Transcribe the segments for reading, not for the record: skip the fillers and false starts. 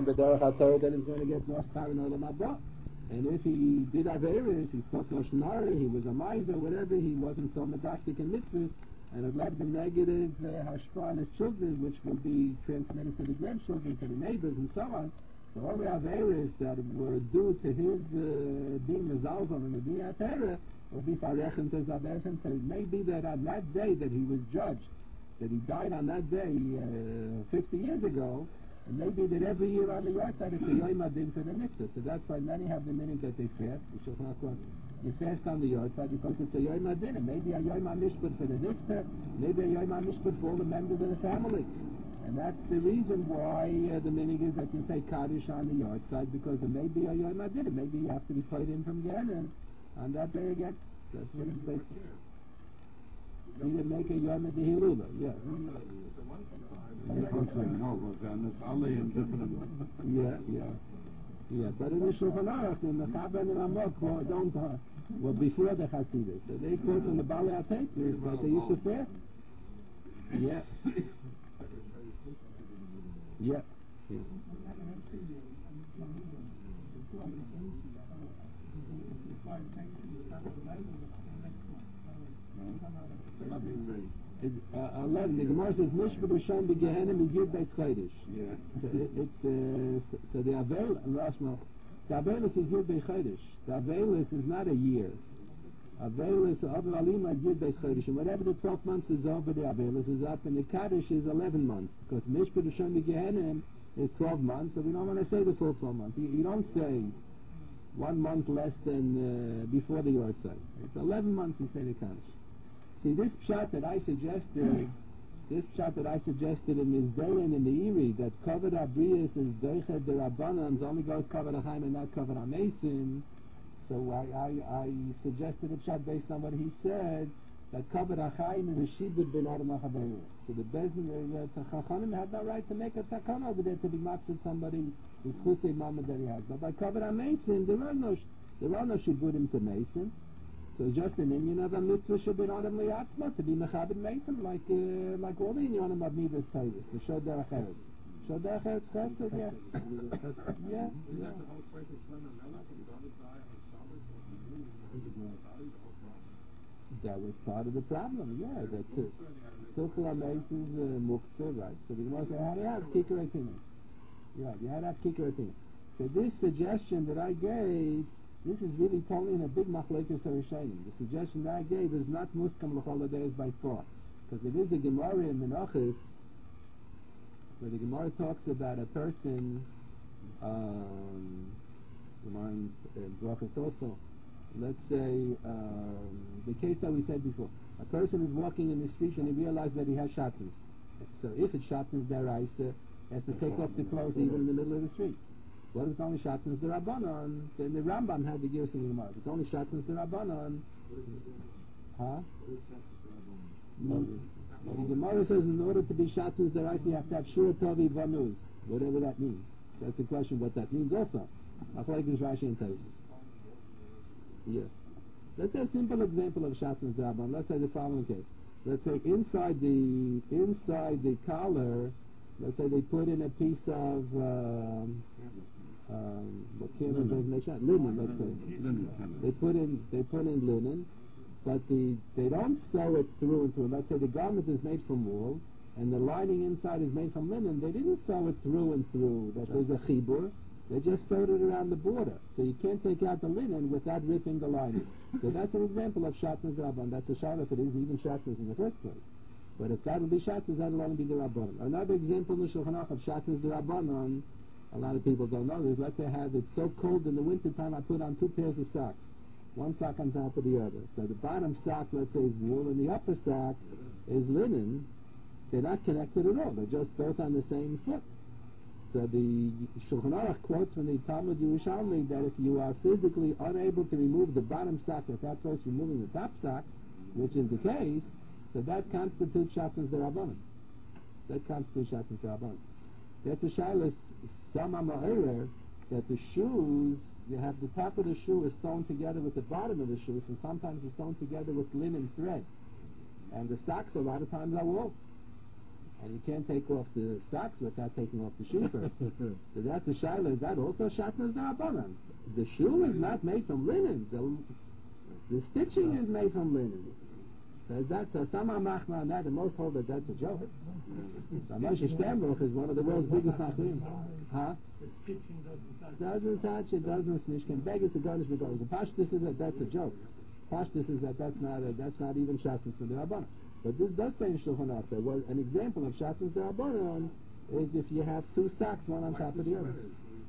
b'derech HaTorah that is going to get no schar in Olam Haba. And if he did Averis, he spoke Lashon Hara, he was a miser, whatever, he wasn't so medastic in mitzvahs, and it left the negative hashpah on his children, which will be transmitted to the grandchildren, to the neighbors, and so on. So all the Averis that were due to his being mezalzel and the Bnei Torah will be farechem to Zaber Hashem. So it may be that on that day that he was judged, that he died on that day 50 years ago, and maybe that every year on the yahrzeit it's a Yom Adin for the Nifta. So that's why many have the minute that they fast. The Shulchan Aruch quotes, you fast on the yahrzeit because it's a Yom Adin. And maybe a Yom HaMishpat for the Nifta, maybe a Yom HaMishpat for all the members of the family. And that's the reason why the minhag is that you say Kaddish on the yahrzeit, because it may be a Yom Adin. Maybe you have to be paid in from Gehenim on that day again. That's what it's based on. So you didn't make a Yom Adin, yeah. Yeah, but in the Shulchan Aruch, in the Chaber and the Ramok, well, before the Hasidus, so they quote from the Balei HaTosfos that they used to fast. Yeah. Yeah. It's 11. The Gemara says Mishpat Rishon b'Gehenim is Yud Beis Chodesh. Yeah. So so the Avel Lashma, the Avelus is Yud Beis Chodesh. The Avelus is not a year. Avelus Avel Alima is Yud Beis Chodesh, and whatever the 12 months is over, the Avelus is up, and the Kaddish is 11 months because Mishpat Rishon b'Gehenim is 12 months. So we don't want to say the full 12 months. You don't say 1 month less than before the yahrzeit. It's 11 months. You say the Kaddish. See, this pshat that I suggested, in this Dayan in the Iri, that Kavod Abrius is Doichet the Rabbanans, only goes Kavod HaChaim and not Kavod HaMesim. So I suggested a pshat based on what he said, that Kavod HaChaim is a Shibud Ben Adam HaChaveru. So the Chachamim had no right to make a takana over there to be matzit somebody who's Chusei Mamad that he has. But by Kavod HaMesim, there are no Shibudim to Mesim. So just an Inyan of a mitzvah should be on him liyatzma, to be mechabed mesim, like all the Inyanim of Midas Tavis, to show derech eretz. Show derech eretz chesed, yeah. Yeah. That was part of the problem, yeah. That Tukla Meis is muktzah, right. So the Gemara said, how do you have kikar etina? Yeah, you had to have kikar etina. So this suggestion that I gave, this is really totally in a big machlokes harishonim. The suggestion that I gave is not muskam l'chol hadayos by far, because there is a Gemara in Menachos where the Gemara talks about a person, Gemara in Brachos also. Let's say the case that we said before. A person is walking in the street and he realizes that he has shatnez. So if it's shatnez deraisa, he has to take off the clothes even in the middle of the street. What if it's only Shatnez the Rabbanon? Then the Rambam had the gears in the Gemara. If it's only Shatnez the Rabbanon, huh? The Gemara says in order to be Shatnez the Raisa, you have to have Shur Tovi Vanuz, whatever that means. That's the question what that means also. Like this Rashi and Taisus. Yeah. Let's say a simple example of Shatnez the Rabbanon. Let's say the following case. Let's say inside the collar, let's say they put in a piece of linen. Let's say they put in linen, but they don't sew it through and through. Let's say the garment is made from wool, and the lining inside is made from linen. They didn't sew it through and through. That there's a chibur. They just sewed it around the border, so you can't take out the linen without ripping the lining. So that's an example of Shatnez Rabban. That's a shayla if it isn't even Shatnez in the first place. But if that'll be Shatnez, that'll only be the Rabbanon. Another example in the Shulchan Aruch of Shatnez the Rabbanon, a lot of people don't know this. Let's say I have it so cold in the winter time, I put on 2 pairs of socks. One sock on top of the other. So the bottom sock, let's say, is wool, and the upper sock is linen. They're not connected at all. They're just both on the same foot. So the Shulchan Aruch quotes from the Talmud Yerushalmi that if you are physically unable to remove the bottom sock without first removing the top sock, which is the case, so that constitutes Shatnez the Rabbanon. That's a shayla sama ma'arer, that the shoes, you have the top of the shoe is sewn together with the bottom of the shoe, so sometimes it's sewn together with linen thread. And the socks a lot of times are wool. and you can't take off the socks without taking off the shoe first. So that's a shaila. Is that also shatnez derabanan? The shoe is not made from linen. The stitching is made from linen. So that's a sama machma on that, and most hold that that's a joke. Moshe Sternbuch is one of the world's biggest machlim. Huh? The stitching Doesn't touch, it doesn't snishken. Beggars a garnish begoes. The pashtus is that that's a joke. Pashtus is that's not even shatnez from the rabbanon. But this does say in Shulchan Aruch that an example of shatnez derabanan is if you have two socks, one on top of the other.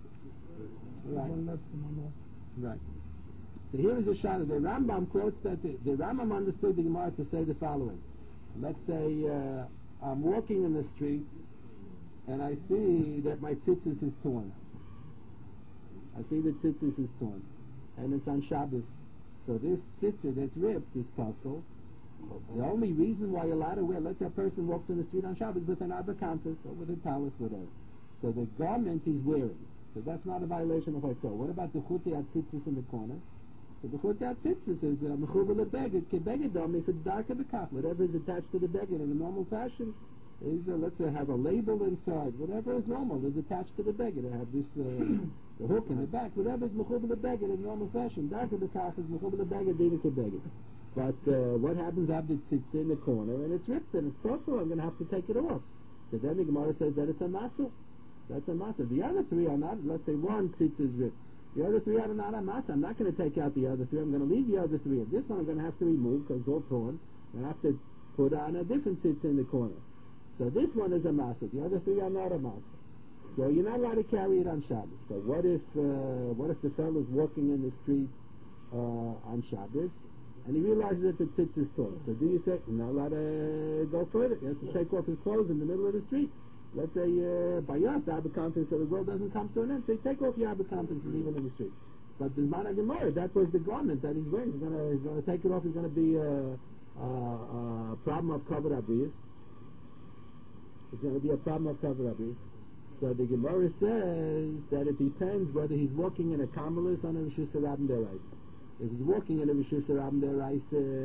Right. So here is a shot. The Rambam quotes that the Rambam understood the Gemara to say the following. Let's say I'm walking in the street and I see that my tzitzis is torn. I see the tzitzis is torn, and it's on Shabbos. So this tzitzis that's ripped, this puzzle, the only reason why you're allowed to wear, let's say a person walks in the street on Shabbos with an abakantis or with a talis, whatever. So the garment he's wearing. So that's not a violation of Haitzah. What about the chuti atzitzis in the corners? So the chuti atzitzis is mechuber lebeged kebegedam if it's darker bekach. Whatever is attached to the beged in a normal fashion is, let's say, have a label inside. Whatever is normal is attached to the beged. It have this the hook in the back. Whatever is mechuber lebeged in normal fashion, darker bekach is mechuber lebeged dina kebeged. But what happens after it sits in the corner and it's ripped and it's possible? I'm going to have to take it off. So then the Gemara says that it's a masa. That's a masa. The other three are not. Let's say one sits is ripped. The other three are not a masa. I'm not going to take out the other three. I'm going to leave the other three. And this one I'm going to have to remove because it's all torn. And I have to put on a different sits in the corner. So this one is a masa. The other three are not a masa. So you're not allowed to carry it on Shabbos. So what if the fellow's walking in the street on Shabbos and he realizes that the tzitz is torn? So do you say, you're not allowed to go further? He has to take off his clothes in the middle of the street. Let's say by us, the abakantis, so the world doesn't come to an end. Say, take off your abakantis and leave it in the street. But Bisman Gemara, that was the garment that he's wearing. He's going to take it off. It's going to be a problem of covered abrius. It's going to be a problem of covered abrius. So the Gemara says that it depends whether he's walking in a kamelis on a rishus rabim derais. If he's walking in a rishus rabim derais,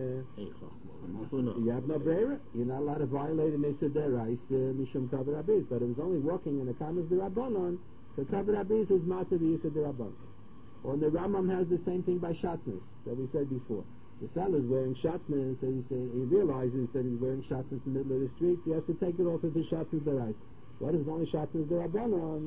you have no breira. You're not allowed to violate an issa derais mishum covered abrius. But if he's only walking in a kamelis derabanan, so covered abrius is mata the issa derabanan. Or the Rambam has the same thing by shatnez that we said before. The fellow's wearing shatnez, and he realizes that he's wearing shatnez in the middle of the streets. He has to take it off if it's shatnez derais. What if it's only shatnez derabanan?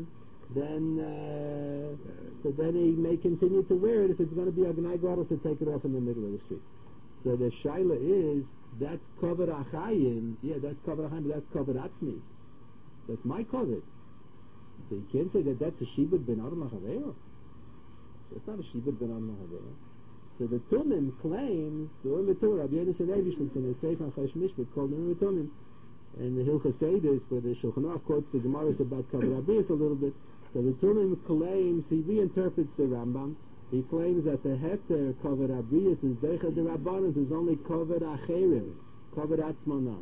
Then so then he may continue to wear it if it's going to be a gnai gadol to take it off in the middle of the street. So the shaila is that's covered achayim. Yeah, that's covered achayim. But that's covered atzmi. That's my covered. So you can't say that that's a shibud ben adam lachavero. It's not a shibud ben adam lachavero. So the Tumim claims the Urim V'Tumim Rabbi Yonasan Eibishlich in the Sefer Chash Mishpat called the Urim V'Tumim, and the Hilchos Eidos, where the Shulchan Aruch quotes the Gemaras about Kavod Abrius a little bit. So the Tumim claims, he reinterprets the Rambam. He claims that the heter Kavod Abrius is Deicha de Rabbanan is only Kavod Acherim, Kavod Atzmona.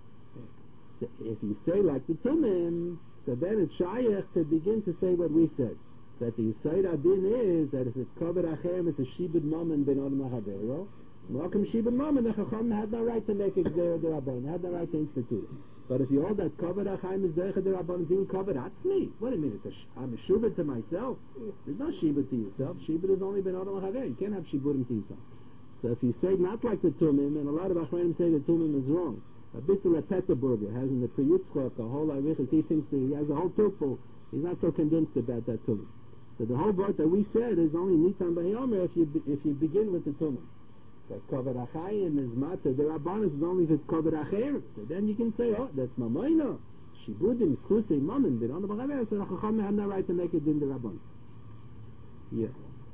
So if you say like the Tumim, so then it's Shayach to begin to say what we said. That the Yisayid Adin is that if it's covered Acherim, it's a Shibud Mammon Ben Odom HaChavero. Malcolm Shibud Mammon, the Chacham had no right to make it Gzer D'Rabbanan, had no right to institute it. But if you hold that covered Acherim is Deicha D'Rabbanan, it's even covered Atzmi. What do you mean? I'm a Shibud to myself? There's no Shibud to yourself. Shibud is only Ben Odom HaChavero. You can't have Shibudim to yourself. So if you say not like the Tumim, and a lot of Achronim say the Tumim is wrong. A Bitzel Petterburger has in the Pri Yitzchak a whole Arichas. He thinks that he has a whole Tupel. He's not so convinced about that Tumim. So the whole word that we said is only nitan b'yomer if you begin with the tumah. But kavod achayim is matter. The rabbanis is only if it's kavod acherim. So then you can say, oh, that's mamayna. Shibudim schusei mammon b'nana b'chaver. So the chacham had no right to make it din the rabban. Yeah.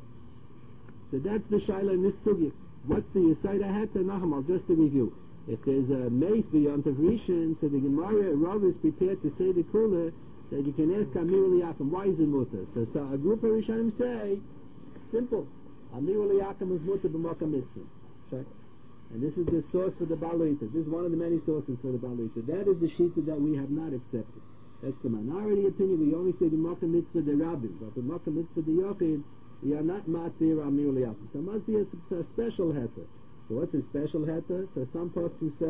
So that's the shaila in this sugya. What's the yisayda heta nachamal? Just to review. If there's a mace beyond the rishon, so the Gemara Rav is prepared to say the kula that you can ask Amir Liyakim, why is it mutter? So a group of Rishonim say, simple, Amir Liyakim is mutter b'makam mitzvah. Right? And this is the source for the Balita. This is one of the many sources for the Balita. That is the shita that we have not accepted. That's the minority opinion. We only say b'makam mitzvah de Rabbim, but b'makam mitzvah de Yochid, we are not matir Amir Liyakim. So it must be a special heter. So what's a special heter? So some poskim say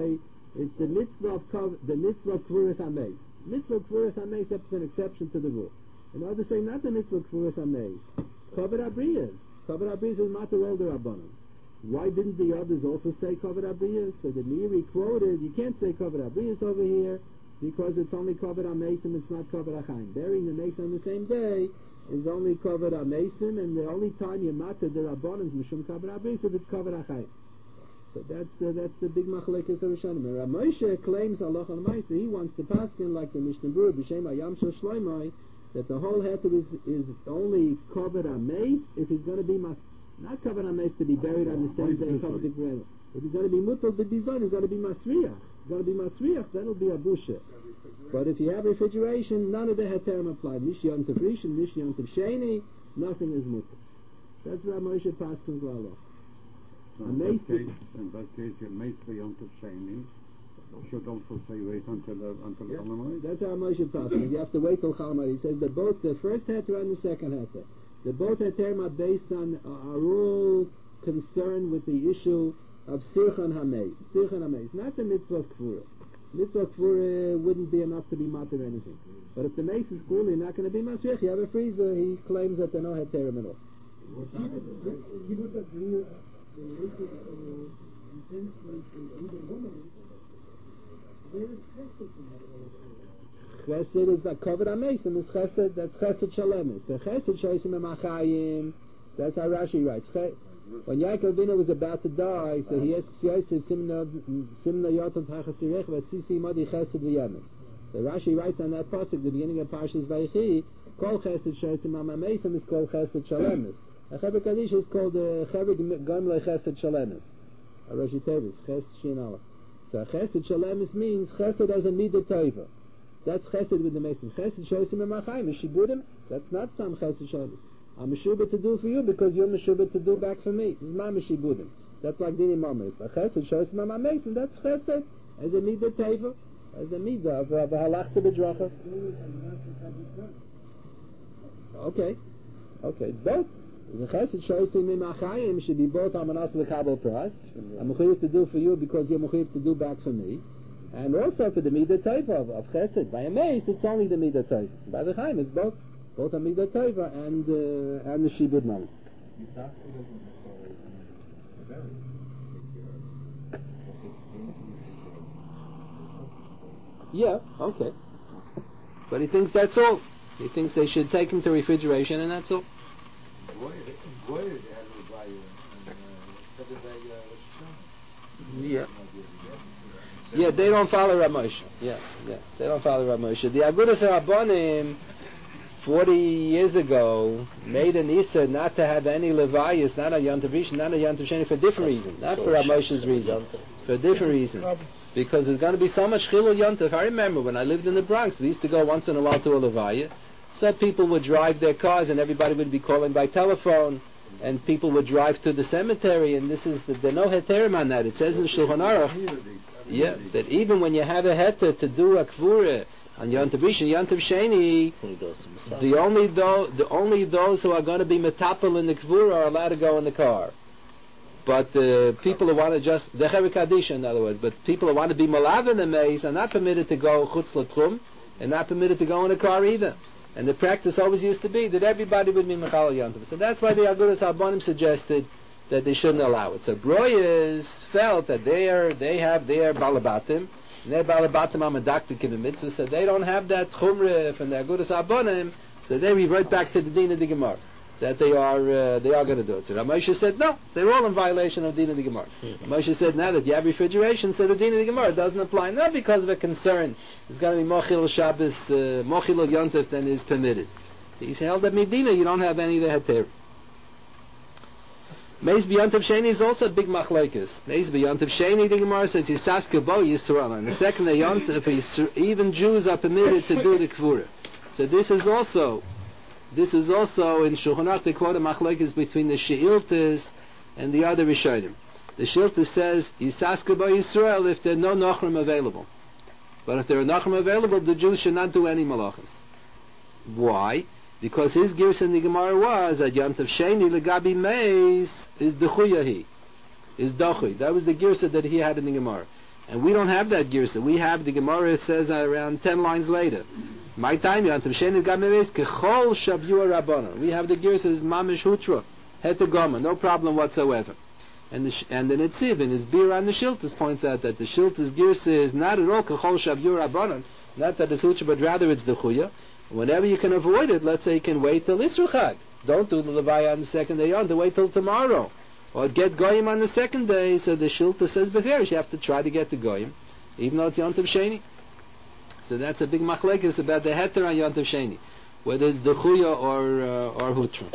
It's the mitzvah of the mitzvah of Kvuras HaMeis. Mitzvah of Kvuras HaMeis is an exception to the rule. In order to say not the mitzvah of Kvuras HaMeis, Kavod Abriyas. Kavod Abriyas is matter all the Rabbanans. Why didn't the others also say Kavod Abriyas? So the Meiri quoted, you can't say Kavod Abriyas over here because it's only Kavod HaMesim, it's not Kavod HaChaim. Burying the Meis on the same day is only Kavod HaMesim, and the only time you matter the Rabbanans Mishum Kavod Abriyas if it's Kavod HaChaim. So that's the big machlekes of Rishonim. And Rav Moshe claims halacha l'maisa. He wants to paskin like the Mishnah Berurah b'shem Hayam Shel Shloimeh that the whole heter is only covered on mace if he's going to be not covered on mace to be buried on the same day. Covered the grave. If he's going to be mutal b'dizon, he's going to be masriach. Going to be masriach, that'll be a busha. But if you have refrigeration, none of the heterim apply. Nish yontav rishon, nish yontav sheni, nothing is mutal. That's Rav Moshe paskin's law. So in that case, your mace beyond the sheni should also say wait until Chalamoid. That's how Moshe Paskin. You have to wait till Chalamoid. He says that both the first heter and the second heter, the both heterim are based on are all concerned with the issue of Sirchan HaMeis. Sirchan HaMeis, not the mitzvah of Kfura. Mitzvah of Kfura wouldn't be enough to be matter anything. But if the mace is clearly not going to be masriach, you have a freezer. He claims that there are no heterim at all. He would agree. Intensely to either woman. Where is chesed in that? Chesed is that covered amesim. Is chesed, that's chesed shalemis. The chesed shoysim emachayim. That's how Rashi writes. When Yaakov Avinu was about to die, so he asks Yosef, Simna yotam tachasirech v'sisi modi chesed v'yemes. So Rashi writes on that pasuk, the beginning of Parshas Vayechi, kol chesed shoysim amamesim is called chesed shalemis. A Chevra Kaddish is called Chevra Gamle Chesed Shalemis. A Rashi Tevis, Ches Shin Aleph. So Chesed Shalemis means Chesed as a Midah Tova. That's Chesed with the Mason. Chesed Shosim Emachayim. Mishibudim, that's not some Chesed Shalemis. I'm Meshubah to do for you because you're Meshubah to do back for me. This is my Meshibudim. That's like Dini Mamas. But Chesed Shosim Emachayim, that's Chesed as a Midah Tova. As a Midah of a Halachta B'dracha. Okay, it's both. The chesed shoysim mimachayim should be both amanas l'kabel pras. I'm mechuyev to do for you because you're mechuyev to do back for me, and also for the midah tova of chesed. By a mace, it's only the midah tova. By the chaim, it's both a midah tova and the shibud man. Yeah, okay. But he thinks that's all. He thinks they should take him to refrigeration, and that's all. Yeah, they don't follow Rav Moshe. Yeah, they don't follow Rav Moshe. The Agudas Rabbanim 40 years ago made an Issa not to have any Levayas, not a Yom Tov Rishon, not a Yom Tov Sheni, for a different reason, not for Rav Moshe's reason, for a different reason. Because there's going to be so much Chilul Yom Tov. I remember when I lived in the Bronx, we used to go once in a while to a Levaya. Some people would drive their cars and everybody would be calling by telephone, and people would drive to the cemetery, and there's no heterim on that. It says in Shulchan Aruch, that even when you have a heter to do a kvura on Yom Tov Rishon, Yom Tov Sheni, the only those who are going to be metapel in the kvura are allowed to go in the car. But the people who want to just the Chevra Kaddish, in other words, but people who want to be malav in the maze are not permitted to go chutz l'tchum, and not permitted to go in a car either. And the practice always used to be that everybody would be Mechal Yom Tov. So that's why the Agudas Rabbanim suggested that they shouldn't allow it. So Broyes felt that they have their Balabatim, and their Balabatim are Medaktik in the mitzvah, so they don't have that Chumre from the Agudas Rabbanim, so they revert back to the Din of the Gemara, that they are going to do it. So Rav Moshe said, no, they're all in violation of Din of the Gemara. Rav Moshe said, now that you have refrigeration, so the Din of the Gemara doesn't apply, not because of a concern. There's going to be Mochil Shabbos, Mochil Yom Tov than is permitted. He's held at Medina, you don't have any of the Heter. Meis B'Yom Tov Sheni is also a big machlokes. Meis B'Yom Tov Sheni, the Gemara says, Yisas Kabo Yisrael. And the second day Yom Tov, even Jews are permitted to do the Kvura. So this is also in Shulchan Aruch, they quote a machlokes between the She'iltas and the other Rishonim. The She'ilta says, Yisas Kabo Yisrael if there are no Nachrim available. But if there are Nachrim available, the Jews should not do any malachas. Why? Because his girsa in the Gemara was that Yom Tov Sheni legabi meis is dechuyahi, is dachui. That was the girsa that he had in the Gemara. And we don't have that girsa. We have the Gemara, it says around 10 lines later. My time, Yantav Sheni Gameres, Kechol Shavua Rabbanon. We have the girsa is Mamish Hutra, Hetagoma, no problem whatsoever. And the Netziv in his beer on the Shiltas points out that the Shiltas girsa is not at all Kechol Shavua Rabbanon, not that it's Hutra, but rather it's the Chuya. Whenever you can avoid it, let's say you can wait till Isra Chag. Don't do the Levaya on the second day on, to wait till tomorrow. Or get Goyim on the second day, so the Shilta says Beferish, you have to try to get the Goyim, even though it's Yontav Sheni. So that's a big machlekes about the heter on Yontav Sheni, whether it's the Chuya or Hutra.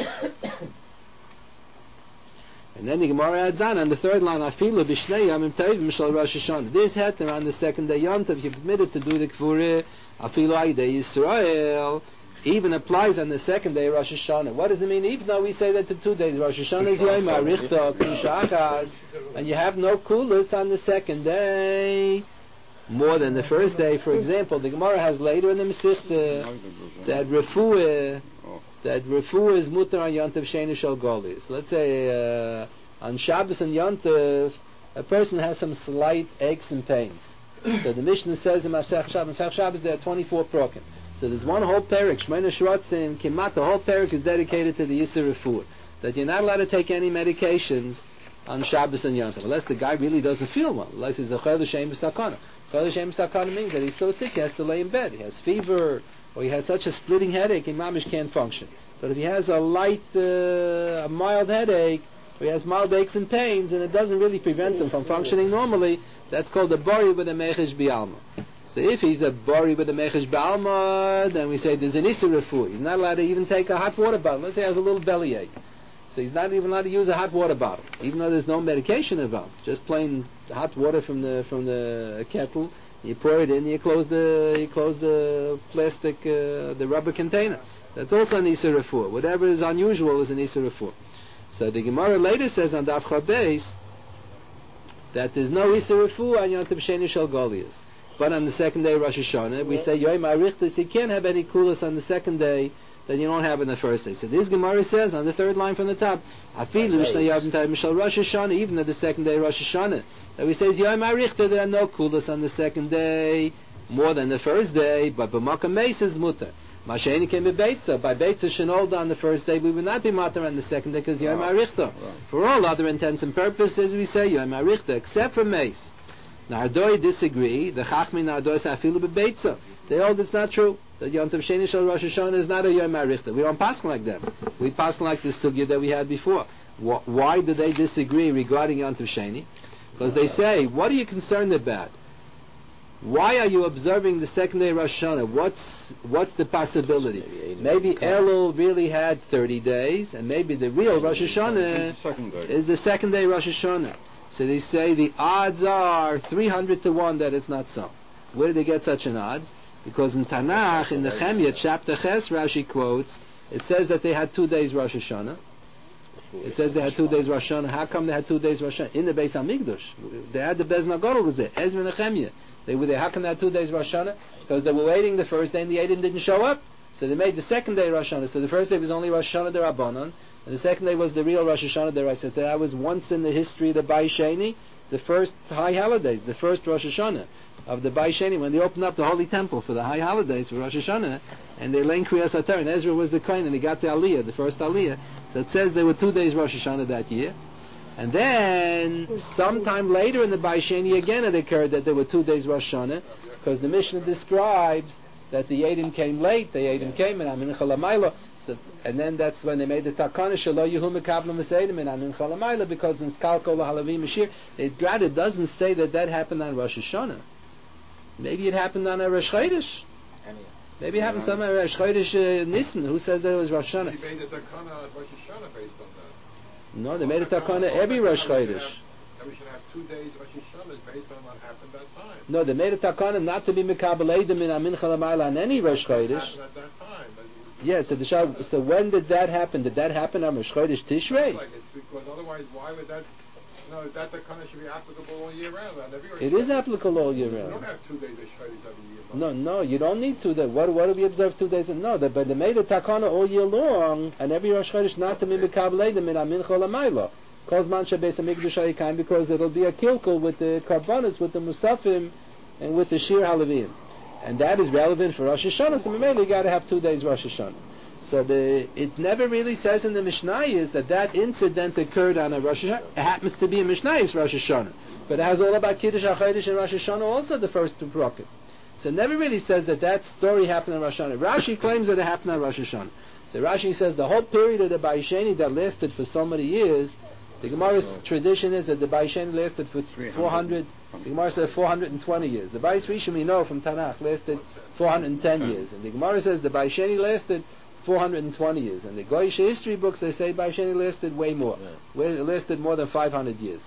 And then the Gemara adds on the third line, Afilu b'shnei yamim tovim shel Rosh Hashanah. This heter on the second day Yontav, you're permitted to do the Kfureh, Afilu Aydei Yisrael, even applies on the second day Rosh Hashanah. What does it mean? Even though we say that the 2 days Rosh Hashanah is Yom HaRichta, Kedusha Achaz, and you have no kulas on the second day, more than the first day. For example, the Gemara has later in the Masechta that refuah is mutar on Yontav Sheni Shel Golis. Let's say on Shabbos and Yontav, a person has some slight aches and pains. So the Mishnah says in Masech Shabbos there are 24 prokim. So there's one whole parak, Shemona Shrotzin, Kimat, the whole parak is dedicated to the Yisur Refuah, that you're not allowed to take any medications on Shabbos and Yontav, unless the guy really doesn't feel well, unless he's a Chol Hashem B'Sakana. Chol Hashem B'Sakana means that he's so sick he has to lay in bed, he has fever, or he has such a splitting headache, and mamish can't function. But if he has a mild headache, or he has mild aches and pains, and it doesn't really prevent him from functioning normally, that's called a Bari with a Mechesh B'Alma. So if he's a Bari with a Mechesh B'Alma, then we say there's an Issur Refuah. He's not allowed to even take a hot water bottle. Let's say he has a little bellyache. So he's not even allowed to use a hot water bottle, even though there's no medication involved. Just plain hot water from the kettle. You pour it in, you close the plastic, the rubber container. That's also an Issur Refuah. Whatever is unusual is an Issur Refuah. So the Gemara later says on Daf Chabes that there's no Issur Refuah on Yontav Sheni Shel Golias. But on the second day Rosh Hashanah, we say Yom HaRichtus, you can't have any kulas on the second day that you don't have on the first day. So this Gemara says on the third line from the top, Afilu b'shnei yavim tovim shel Rosh Hashanah, even on the second day Rosh Hashanah, that we say Yom HaRichtus, there are no kulas on the second day more than the first day, but b'makam meis is mutar. Masheni came by Beitza. By Beitza Shenolda on the first day, we would not be matar on the second day because Yom HaRichtus. For all other intents and purposes, we say Yom HaRichtus, except for meis. Nardoi disagree. The Chachmi Nardoi say afilu bebeitza. They hold it's not true. That Yom Tov Sheni Shel Rosh Hashanah is not a Yom HaRichta. We don't pass like that. We pass like the sugya that we had before. Why do they disagree regarding Yom Tov Sheni? Because they say, what are you concerned about? Why are you observing the second day Rosh Hashanah? What's the possibility? Maybe Elul really had 30 days, and maybe the real Rosh Hashanah is the second day Rosh Hashanah. So they say the odds are 300 to 1 that it's not so. Where did they get such an odds? Because in Tanakh, in the Chemya, chapter Ches, Rashi quotes, it says that they had 2 days Rosh Hashanah. It says they had 2 days Rosh Hashanah. How come they had 2 days Rosh Hashanah? In the Beis HaMikdash. They had the Bez Nagorah was there. Ezra and Nehemiah. They were there. How come they had 2 days Rosh Hashanah? Because they were waiting the first day and the Eidim didn't show up. So they made the second day Rosh Hashanah. So the first day was only Rosh Hashanah D'Rabbanan. And the second day was the real Rosh Hashanah D'Oraisa. That was once in the history of the Bai Sheni, the first high holidays, the first Rosh Hashanah of the Bai Sheni, when they opened up the Holy Temple for the high holidays for Rosh Hashanah, and they learned Kriyas HaTorah, and Ezra was the Kohen, and he got the Aliyah, the first Aliyah. So it says there were 2 days Rosh Hashanah that year. And then, sometime later in the Bai Sheni, again it occurred that there were 2 days Rosh Hashanah, because the Mishnah describes that the Eidim came late, the Eidim came, and Amin Chalamayla. So, and then that's when they made the takana shelo yehu mekablim eseidim and amin chalamayla, because in skalkol halavim mashir it doesn't say that happened on Rosh Hashanah. Maybe it happened on a Rosh Chodesh. Maybe it happened somewhere on Rosh Chodesh Nisan. Who says that it was Rosh Hashanah? They made the takana at Rosh Hashanah based on that. No, they made a takana every Rosh Chodesh. That we should have 2 days Rosh Hashanah based on what happened that time. No, they made a takana not to be mekabel eidim and amin chalamayla on any Rosh Chodesh. Happened at that time. Yeah, so when did that happen? Did that happen on Rosh Chodesh Tishrei? Like it's because otherwise, why would that? No, that takana should be applicable all year round. It is applicable all year You round. don't have 2 days of Chodesh every year. No, you don't need 2 days. What do we observe 2 days? No, but they made a takana all year long, and every Rosh Chodesh not to be mekabel eidim and amin chalamayla. Kozman Shabbos Hamikdash Hayikayim, because it'll be a kilkel with the karbonos, with the musafim, and with the shir halavim, and that is relevant for Rosh Hashanah. So maybe you got to have 2 days Rosh Hashanah. So it never really says in the Mishnayos that incident occurred on a Rosh Hashanah. It happens to be a Mishnayos Rosh Hashanah, but it has all about Kiddush HaChodesh and Rosh Hashanah also, the first 2 prakim. So it never really says that story happened on Rosh Hashanah. Rashi claims that it happened on Rosh Hashanah. So Rashi says the whole period of the Bayesheni that lasted for so many years, the Gemara's tradition is that the Bayesheni lasted for 400. The Gemara says 420 years. The Bayis Rishon we know from Tanakh lasted 410 years, and the Gemara says the Bayesheni lasted 420 years. And the Goyish history books, they say Bayesheni lasted way more. It lasted more than 500 years,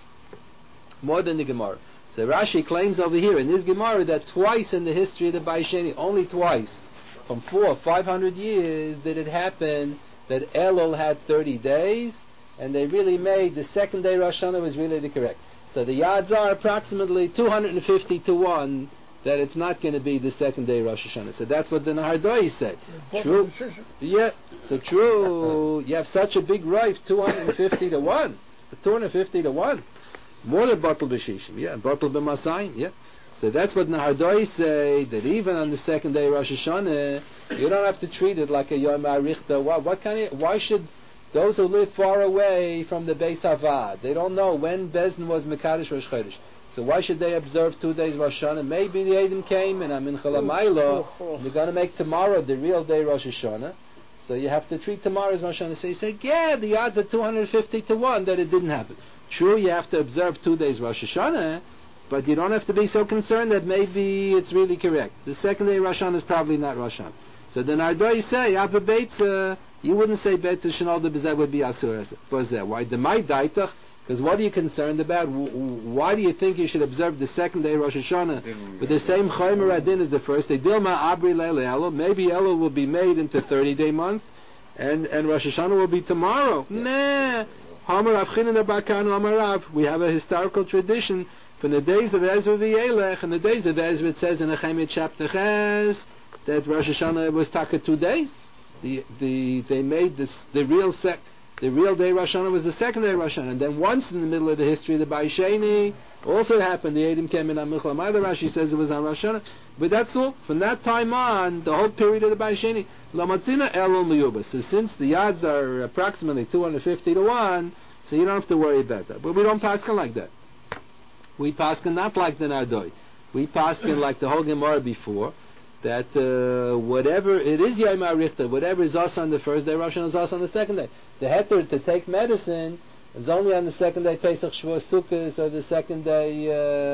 more than the Gemara. So Rashi claims over here in this Gemara that twice in the history of the Bayesheni, only twice, from 400 or 500 years, did it happen that Elul had 30 days, and they really made the second day Rosh Hashanah was really the correct. So the odds are approximately 250 to 1 that it's not going to be the second day Rosh Hashanah. So that's what the Nahardoi said. True. Yeah. So true. You have such a big rife, 250 to 1. 250 to 1. More than Batal B'Shishim. Yeah. Batal B'Masayim. Yeah. So that's what Nahardoi say, that even on the second day Rosh Hashanah, you don't have to treat it like a Yom HaRichta. Why should those who live far away from the Beis Havad, they don't know when Bezdin was Mekadosh Rosh Chodesh. So why should they observe 2 days Rosh Hashanah? Maybe the Eidim came and Amin Chalamaylo, they're going to make tomorrow the real day Rosh Hashanah. So you have to treat tomorrow as Rosh Hashanah. So you say, yeah, the odds are 250 to 1 that it didn't happen. True, you have to observe 2 days Rosh Hashanah, but you don't have to be so concerned that maybe it's really correct. The second day Rosh Hashanah is probably not Rosh Hashanah. So the Nardoi say, Abba Beitza, you wouldn't say Bet Shenolda B'zeh would be Asur B'zeh. Why? The Mai Daitach, because what are you concerned about? Why do you think you should observe the second day Rosh Hashanah with the same Chaymer Adin as the first day? Dilma Abri Leile Elul. Maybe Elul will be made into 30-day month, and Rosh Hashanah will be tomorrow. Nah. Hamar Avchinan Abakanu Amarav. We have a historical tradition from the days of Ezra v'Yelech, and the days of Ezra it says in Nehemiah chapter Ches that Rosh Hashanah was taka 2 days. They made this the real day Rosh Hashanah was the second day Rosh Hashanah, and then once in the middle of the history of the Bayesheni also happened. The Eidim came in on Michal Ma'aler. Rashi says it was on Rosh Hashanah, but that's all. From that time on, the whole period of the Bayesheni, Lamatzina Elul Miyubas. So since the odds are approximately 250 to 1, so you don't have to worry about that. But we don't paskin like that. We paskin not like the Nardoi. We paskin like the whole Gemara before, that whatever it is Yom HaRichta, whatever is us on the first day, Rosh Hashanah is us on the second day. The heter to take medicine is only on the second day Pesach Shavuos Sukkot, or the second day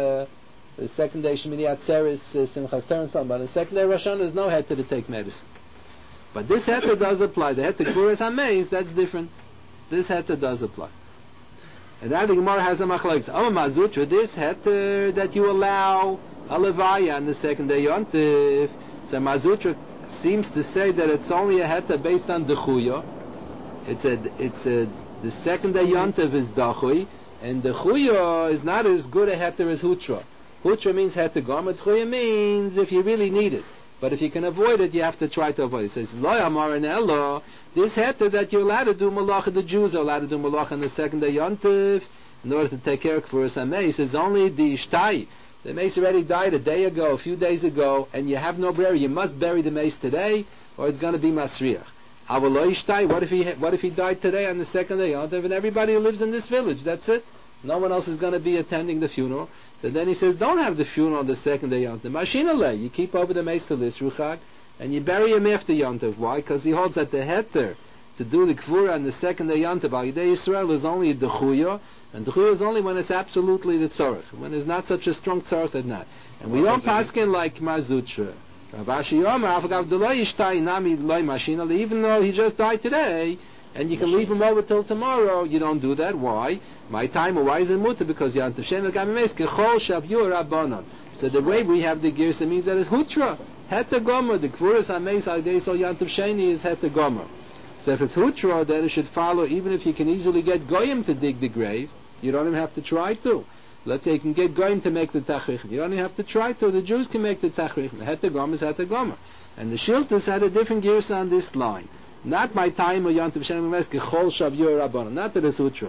Shemini Atzeres Simchas Torah and so on. But on the second day Rosh Hashanah there's no heter to take medicine. But this heter does apply. The heter Gvuras HaMeis, that's different. This heter does apply. And now the Gemara has a machlokes. Mazutra, this heter that you allow a levaya on the second day Yontif. So Mazutra seems to say that it's only a heter based on dechuya. The second day Yontif is dachui, and dechuya is not as good a heter as hutra. Hutra means heter gomer. Dechuya means if you really need it. But if you can avoid it, you have to try to avoid it. It says, Lo Yamar and Elo, this heter that you're allowed to do malacha, the Jews are allowed to do malacha on the second day Yontif, in order to take care of Kvuras HaMeis, is only the Ishtai. The mace already died a day ago, a few days ago, and you have no burial. You must bury the mace today, or it's going to be Masriach. Avalo Ishtai, what if he died today on the second day Yontif, and everybody who lives in this village, that's it. No one else is going to be attending the funeral. So then he says, don't have the funeral on the second day Yontif. Mashinaleh, you keep over the mace till this Ruchag, and you bury him after Yontif. Why? Because he holds that the heter to do the Kvura on the second day Yontif, Al Yidei Yisrael, is only the Chuya, and the Chuya is only when it's absolutely the Tzorech. When there's not such a strong Tzorech, then not. And we don't paskin like Marzutra. Ravashi Yomer, Afagav Deloi Ishtai Nami Loi Mashinaleh, even though he just died today, and you can leave him over till tomorrow, you don't do that. Why? My time, why is it mutter? Because Yantav Shem Gamimes Kechol Shavur Rabbanon. So the way we have the Girsa means that it's Hutra. Heta Gomer, the Kvuras HaMeis Al Yidei So Yantav Sheni is Heta Gomer. So if it's Hutra, then it should follow, even if you can easily get Goyim to dig the grave, you don't even have to try to. Let's say you can get Goyim to make the Tachrich. You don't even have to try to. The Jews can make the Tachrich. Heta Gomer is Heta Gomer. And the Shiltas had a different Girsa on this line. Not my time of Yantav Shem Gamimes Kechol Shavur Rabbanon. Not that it's Hutra.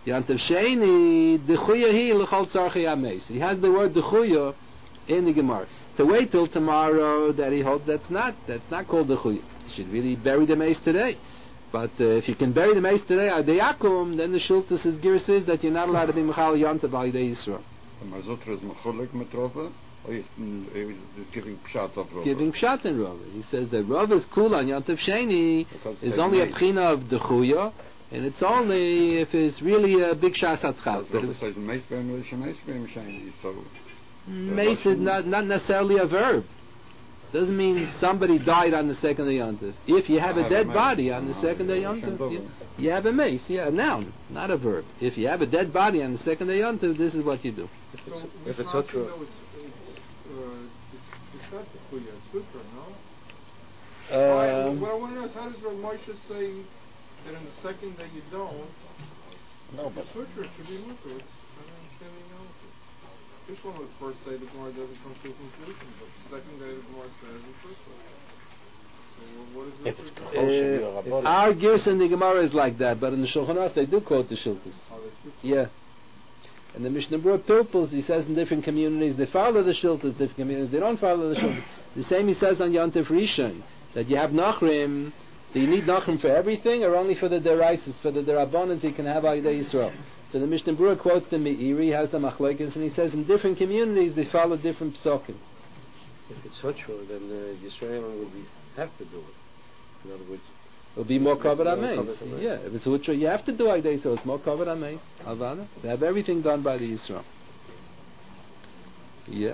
Yantav Sheni, Dechuya hi l'chol tzarchei hameis. He has the word Dechuya in the Gemara. To wait till tomorrow that he holds that's not called Dechuya. You should really bury the mace today. But if you can bury the mace today, Adeyakum, then the Shultus is Gir says that you're not allowed to be Mechal Yantav al Yidei Yisrael. Mazotra is Mecholik mit Rava, or he's giving Pshat of Rava? Giving Pshat in Rava. He says that Rava's Kula on Yantav Sheni is only a Pchina of Dechuya, and it's only if it's really a big Shas Atchal. But Rava says Meis Be'em Sheni, so... Mace is not necessarily a verb. Doesn't mean somebody died on the second day Yontif. If you have a dead body on the second day Yontif, you have a mace, a noun, not a verb. If you have a dead body on the second day Yontif, this is what you do. If it's not true, it's not the Kuya, it's Sutra, no? What I want to know is how does Rav Moshe say that in the second day you don't? No, but Sutra should be Mutter. I don't understand the analysis. This one was the first day the Gemara doesn't come to a conclusion, but the second day the Gemara says the first day. So what is this? Our Girs in the Gemara is like that, but in the Shulchan Aruch they do quote the Shultus. Yeah. And the Mishnah Berurah purples, he says in different communities they follow the Shultus, different communities they don't follow the Shultus. The same he says on Yontif Rishon, that you have Nachrim, do you need Nachrim for everything or only for the Deraisis, for the Derabbanans you can have Al Yidei Yisrael? So the Mishnah Berurah quotes the Meiri, has the Machlekes, and he says in different communities they follow different psokim. If it's Hutra, then Yisrael would have to do it. In other words, it'll be more covered on mace. Yeah, if it's Hutra, you have to do like they, so it's more covered on mace. Alvana, they have everything done by the Yisrael. Yeah.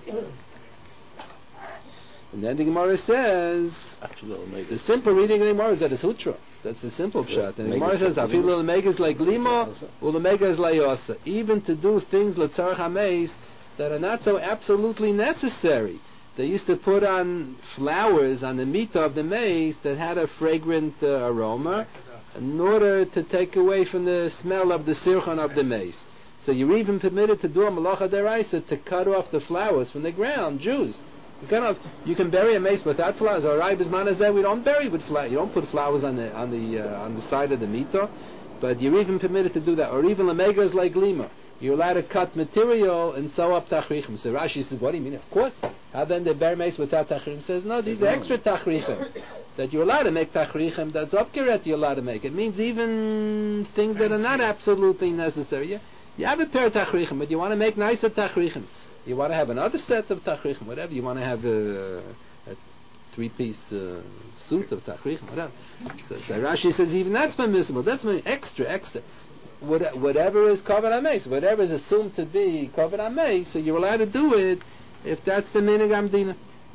And then the Gemara says, the simple reading of the Gemara is that it's Hutra. That's the simple pshat. And the Gemara says, Afilu l'mega is like lima, u'lemega is like yosa. Even to do things l'tzarech hameis that are not so absolutely necessary. They used to put on flowers on the meat of the mace that had a fragrant aroma in order to take away from the smell of the sirchon of the mace. So you're even permitted to do a malacha deraisa to cut off the flowers from the ground, Jews. You can bury a mace without flowers. Alright, bismanazeh, we don't bury with flowers. You don't put flowers on the side of the mito, but you're even permitted to do that. Or even lamega is like lima. You're allowed to cut material and sew up tachrichim. So Rashi says, what do you mean? Of course. How then they bury mace without tachrichim? Says no, these are extra tachrichim that you're allowed to make tachrichim. That's upkiret you're allowed to make. It means even things that are not absolutely necessary. You have a pair of tachrichim, but you want to make nicer tachrichim. You want to have another set of tachrichim, whatever. You want to have a three-piece suit of tachrichim, whatever. So Rashi says even that's permissible. That's extra. Whatever is covered on mace, whatever is assumed to be covered on mace, so you're allowed to do it if that's the minig amdina.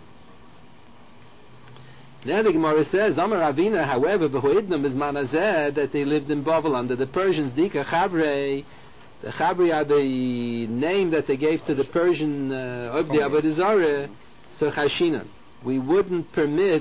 Then the Gemara says, Amar Ravina, however, b'hoidnum is manazeh, that they lived in Bavel under the Persians, Dika Chavrei. The Chabri are the name that they gave to the Persian of the Avodah Zarah, so Chashinan. We wouldn't permit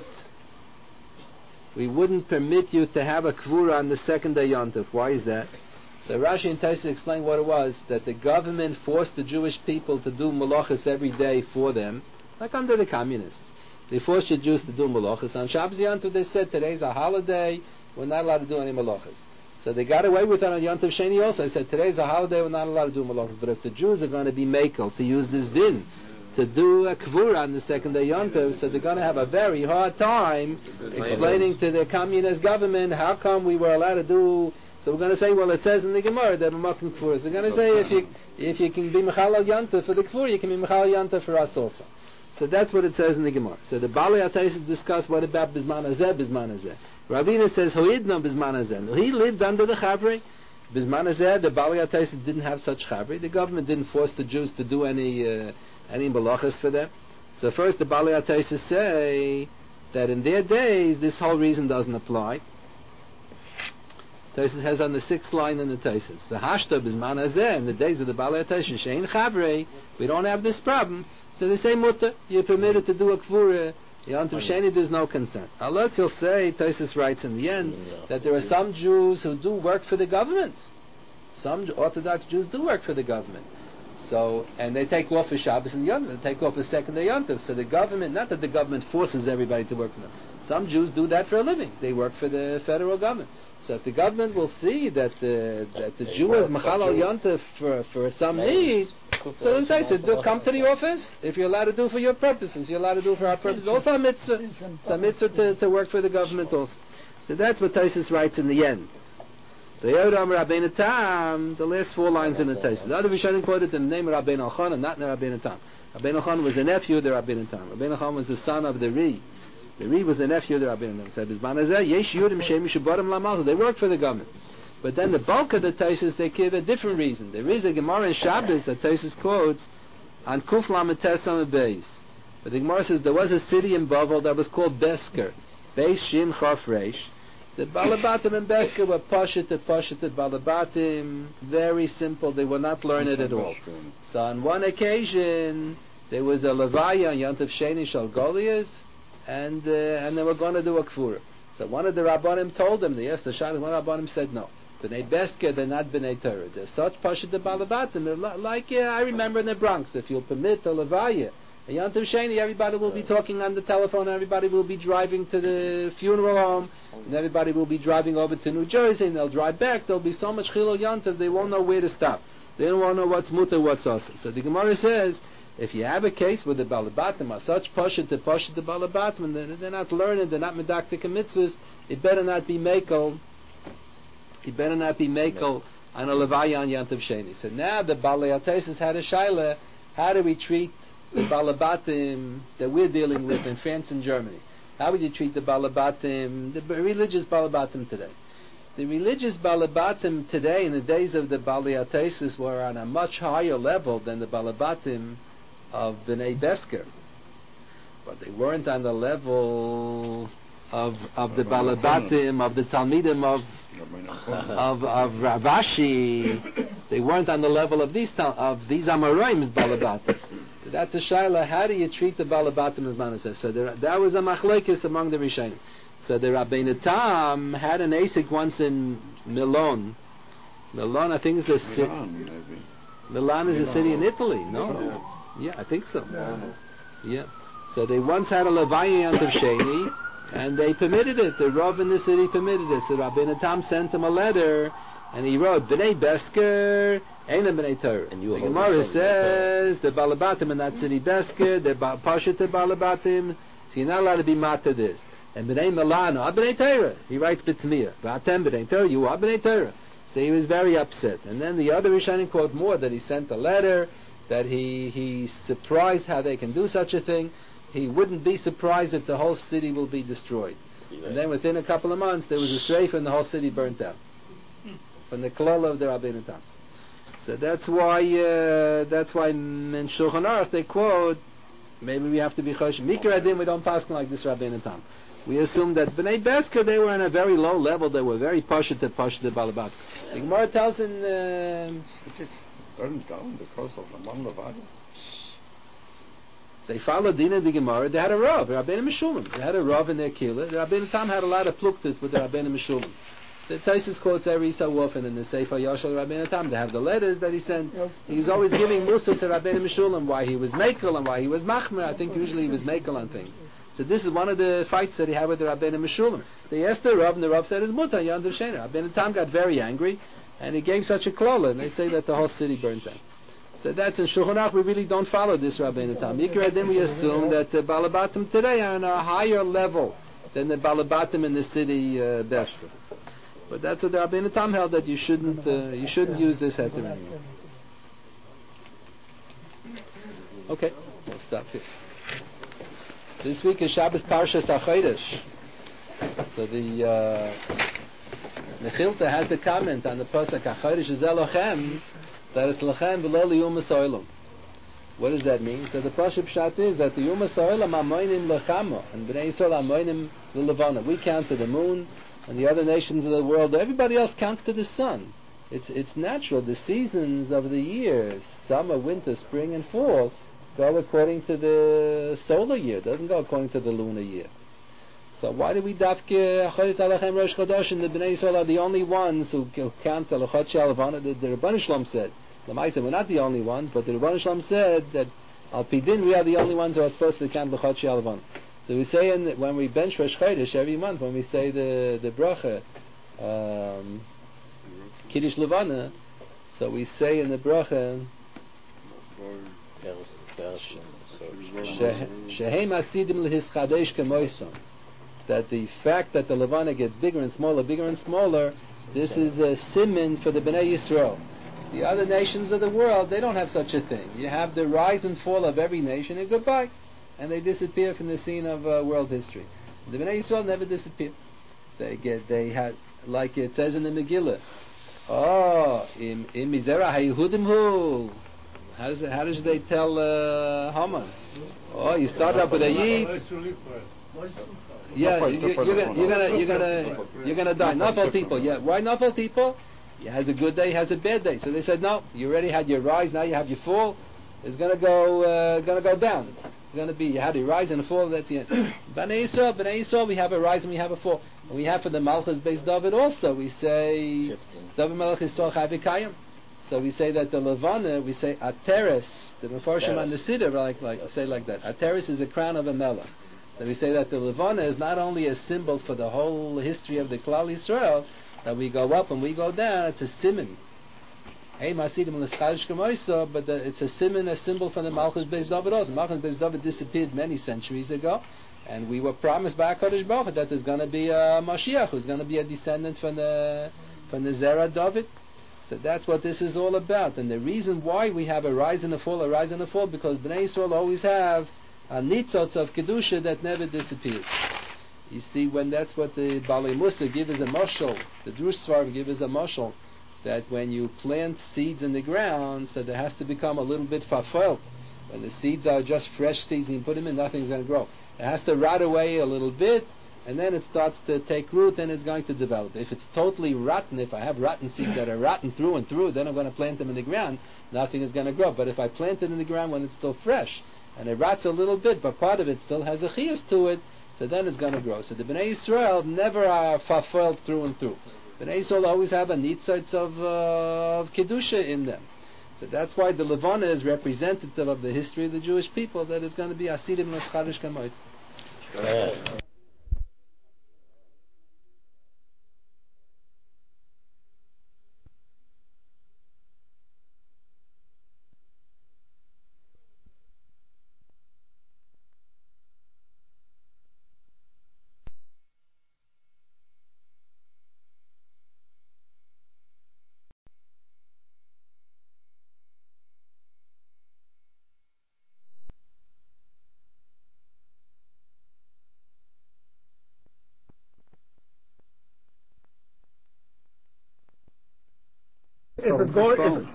you to have a kvura on the second day Yontif. Why is that? So Rashi and Taisa explain what it was, that the government forced the Jewish people to do malachas every day for them, like under the communists. They forced the Jews to do malachas. On Shabbos Yontif they said, today's a holiday, we're not allowed to do any malachas. So they got away with it on Yontif Sheni also. They said, today's a holiday, we're not allowed to do malachas. But if the Jews are going to be makel, to use this din, to do a kvura on the second day Yontif, so they're going to have a very hard time explaining to the communist government how come we were allowed to do. So we're going to say, well, it says in the Gemara that we're making kvuras. They're going to say, if you can be mechal Yontif for the kvura, you can be mechal Yontif for us also. So that's what it says in the Gemara. So the Balei HaTaisis discuss what about Bizman Hazeh. Ravina says, Hoidna Bizman Hazeh. He lived under the Chavrei. Bizman Hazeh, the Balei HaTaisis didn't have such Chavrei. The government didn't force the Jews to do any malachas for them. So first the Balei HaTaisis say that in their days, this whole reason doesn't apply. Taisis has on the 6th line in the Taisis. V'hashta Bizman Hazeh, in the days of the Balei HaTaisis, Shein Chavrei, we don't have this problem. So they say mutter, you're permitted to do a kvura. Yontif Sheni, there's no concern. Unless he'll say, Taisus writes in the end, that there are some Jews who do work for the government. Some Orthodox Jews do work for the government. So, and they take off for Shabbos and Yontif, they take off for second day Yontif. So the government, not that the government forces everybody to work for them. Some Jews do that for a living. They work for the federal government. So if the government will see that the Jew is Machalal Yontif for some need, so they say, come to the office. If you're allowed to do for your purposes, you're allowed to do for our purposes. Also a mitzvah. It's a mitzvah to work for the government also. So that's what Taisus writes in the end. The Yodam Rabbeinu Tam, the last 4 lines in the Taisus. The other Rishonim quoted the name of Rabbeinu Elchanan, not the Rabbeinu Tam. Rabbeinu Elchanan was the nephew of the Rabbeinu Tam. Rabbeinu Elchanan was the son of the Ri. The Ri was the nephew of the Rabbeinu Tam. Said, they work for the government. But then the bulk of the Taisus, they give a different reason. There is a Gemara in Shabbos that Taisus quotes on Kuf Lamed Tes Amud Beis. But the Gemara says there was a city in Bavel that was called Besker. Beis Shin Chaf Reish. The Balabatim and Besker were Pashitet Balabatim, very simple. They were not learned at all. So on one occasion, there was a Levaya on Yontif Sheni Shal Goliath, and they were going to do a Kfura. So one of the Rabbanim told them, they asked the Shach, one Rabbanim said no. B'nai Besker, they're not B'nai Torah. They're such Pashitet Balabatim. Like I remember in the Bronx, if you'll permit a Levaya, and Yontif Sheni, everybody will be talking on the telephone, everybody will be driving to the funeral home, and everybody will be driving over to New Jersey, and they'll drive back. There'll be so much Chilul Yontif, they won't know where to stop. They don't want to know what's mutter, what's asa. So the Gemara says, if you have a case where the Balabatim are such Pashat the Balabatim, and they're not learning, they're not medaktik mitzvahs, it better not be mekel. It better not be mekel on a Levaya on Yontif Sheni. So now the Balei Ateisus had a shaila, how do we treat the Balabatim that we're dealing with in France and Germany? How would you treat the Balabatim, the religious Balabatim today? The religious Balabatim today, in the days of the Balei Ateisus, were on a much higher level than the Balabatim of B'nai Besker. But they weren't on the level of the Balabatim, of the Talmidim, of Ravashi. They weren't on the level of these Amoraim's Balabatim. So that's a shaila. How do you treat the Balabatim as Mana says? So that was a machlekes among the Rishonim. So the Rabbeinu Tam had an asik once in Milan. Milan, I think, is a city. Milan is a city in Italy. No, yeah, I think so. Yeah. So they once had a Levaya Yontif Sheni, and they permitted it. The Rav in the city permitted it. So Rabbeinu Tam sent him a letter, and he wrote, B'nai Besker, Ein B'nai Torah. The Gemara says, the Balabatim in that city Besker, the Pashat Balabatim, so you're not allowed to be mad to this. And B'nai Milano, B'nai Torah. He writes B'tmiyah. B'atem B'nai Torah, you are B'nai Torah. So he was very upset. And then the other Rishonim quote more, that he sent a letter, that he's surprised how they can do such a thing. He wouldn't be surprised if the whole city will be destroyed. Yeah. And then within a couple of months, there was a shreif and the whole city burnt down. From the klal of the Rabbeinu Tam. So that's why in Shulchan Aruch they quote, maybe we have to be chosh. Mikra Adin, we don't pass like this Rabbeinu Tam. We assume that B'nai Besker, they were on a very low level, they were very pashat balabat. The Gemara tells in... it burned down because of the man Levaya. They followed Dina the Gemara. They had a Rav, Rabbeinu Meshulam. They had a Rav in their kila. The Rabbeinu Tam had a lot of pluktas with the Rabbeinu Meshulam. The Taisus quotes every so often in the Sefer Yashal Rabbeinu Tam. They have the letters that he sent. He's always giving mussar to Rabbeinu Meshulam, why he was mekel and why he was machmer. I think usually he was mekel on things. So this is one of the fights that he had with the Rabbeinu Meshulam. They asked the Rav, and the Rav said, "It's mutar Yontif Sheni." Rabbeinu Tam got very angry, and he gave such a klola, and they say that the whole city burnt down. So that's in Shulchan Aruch. We really don't follow this Rabbeinu Tam. Then we assume that the Balabatim today are on a higher level than the Balabatim in the city Besker. But that's what the Rabbeinu Tam held, that you shouldn't use this heter anymore. Okay, we'll stop here. This week is Shabbos Parshas HaChodesh. So the Mechilta has a comment on the pasuk HaChodesh is Elochem, that is Lochem v'lo liyumas ha'olam. What does that mean? So the Pashup Pshat is that the Yumas ha'olam amoinim lechamo, and Bnei Yisrael amoinim l'levana. We count to the moon, and the other nations of the world, everybody else counts to the sun. It's natural. The seasons of the years, summer, winter, spring, and fall, go according to the solar year. It doesn't go according to the lunar year. So why do we dafke Chodesh Alachem Rosh Chodesh, and the Bnei Yisrael are the only ones who count the Lachot Shalvana? The Rebbeinu Shalom said, Lamaisa, we're not the only ones, but the Rebbeinu Shalom said that Al Pidin we are the only ones who are supposed to count Lachot Shalvana. So we say when we bench Rosh Chodesh every month, when we say the bracha, Kiddush Levana, so we say in the bracha, Shehem asidim lehischadesh kemoisam, that the fact that the Levana gets bigger and smaller, this is a siman for the Bnei Yisrael. The other nations of the world, they don't have such a thing. You have the rise and fall of every nation and goodbye, and they disappear from the scene of world history. The Bnei Yisrael never disappear. They had, like it says in the Megillah, im mizera haYehudim hu. How does they tell Haman? You start up with a Yid. Yeah, you're gonna die. Nafal people. Yeah, why Nafal people? He has a good day, he has a bad day. So they said, no, you already had your rise, now you have your fall. It's gonna go down. It's gonna be, you had a rise and a fall. That's the end. Bnei Yisrael, we have a rise and we have a fall. And we have for the Malchus based David also. We say David Melech Yisrael Chai V'Kayim. So we say that the Levana, we say Ateres, the Mefarshim on the Siddur say like that. Ateres is a crown of a melech. So we say that the Levana is not only a symbol for the whole history of the Klal Yisrael, that we go up and we go down, it's a siman. But it's a siman, a symbol for the Malchus Beis David also. Malchus Beis David disappeared many centuries ago, and we were promised by HaKadosh Baruch Hu that there's going to be a Mashiach who's going to be a descendant from the Zerah David. So that's what this is all about. And the reason why we have a rise and a fall, because Bnei Yisrael always have a nitzotz of Kedusha that never disappears. You see, when that's what the Balei Musa give as a mashal, the Drush Svarim give as a mashal, that when you plant seeds in the ground, so there has to become a little bit fafel. When the seeds are just fresh seeds and you put them in, nothing's going to grow. It has to rot away a little bit, and then it starts to take root, and it's going to develop. If it's totally rotten, if I have rotten seeds that are rotten through and through, then I'm going to plant them in the ground, nothing is going to grow. But if I plant it in the ground when it's still fresh, and it rots a little bit, but part of it still has a chiyas to it, so then it's going to grow. So the Bnei Yisrael never are fafel through and through. Bnei Yisrael always have a nitzitz of Kedusha in them. So that's why the Levana is representative of the history of the Jewish people, that is going to be Asidim L'Schadish Kamoitz. If a guy can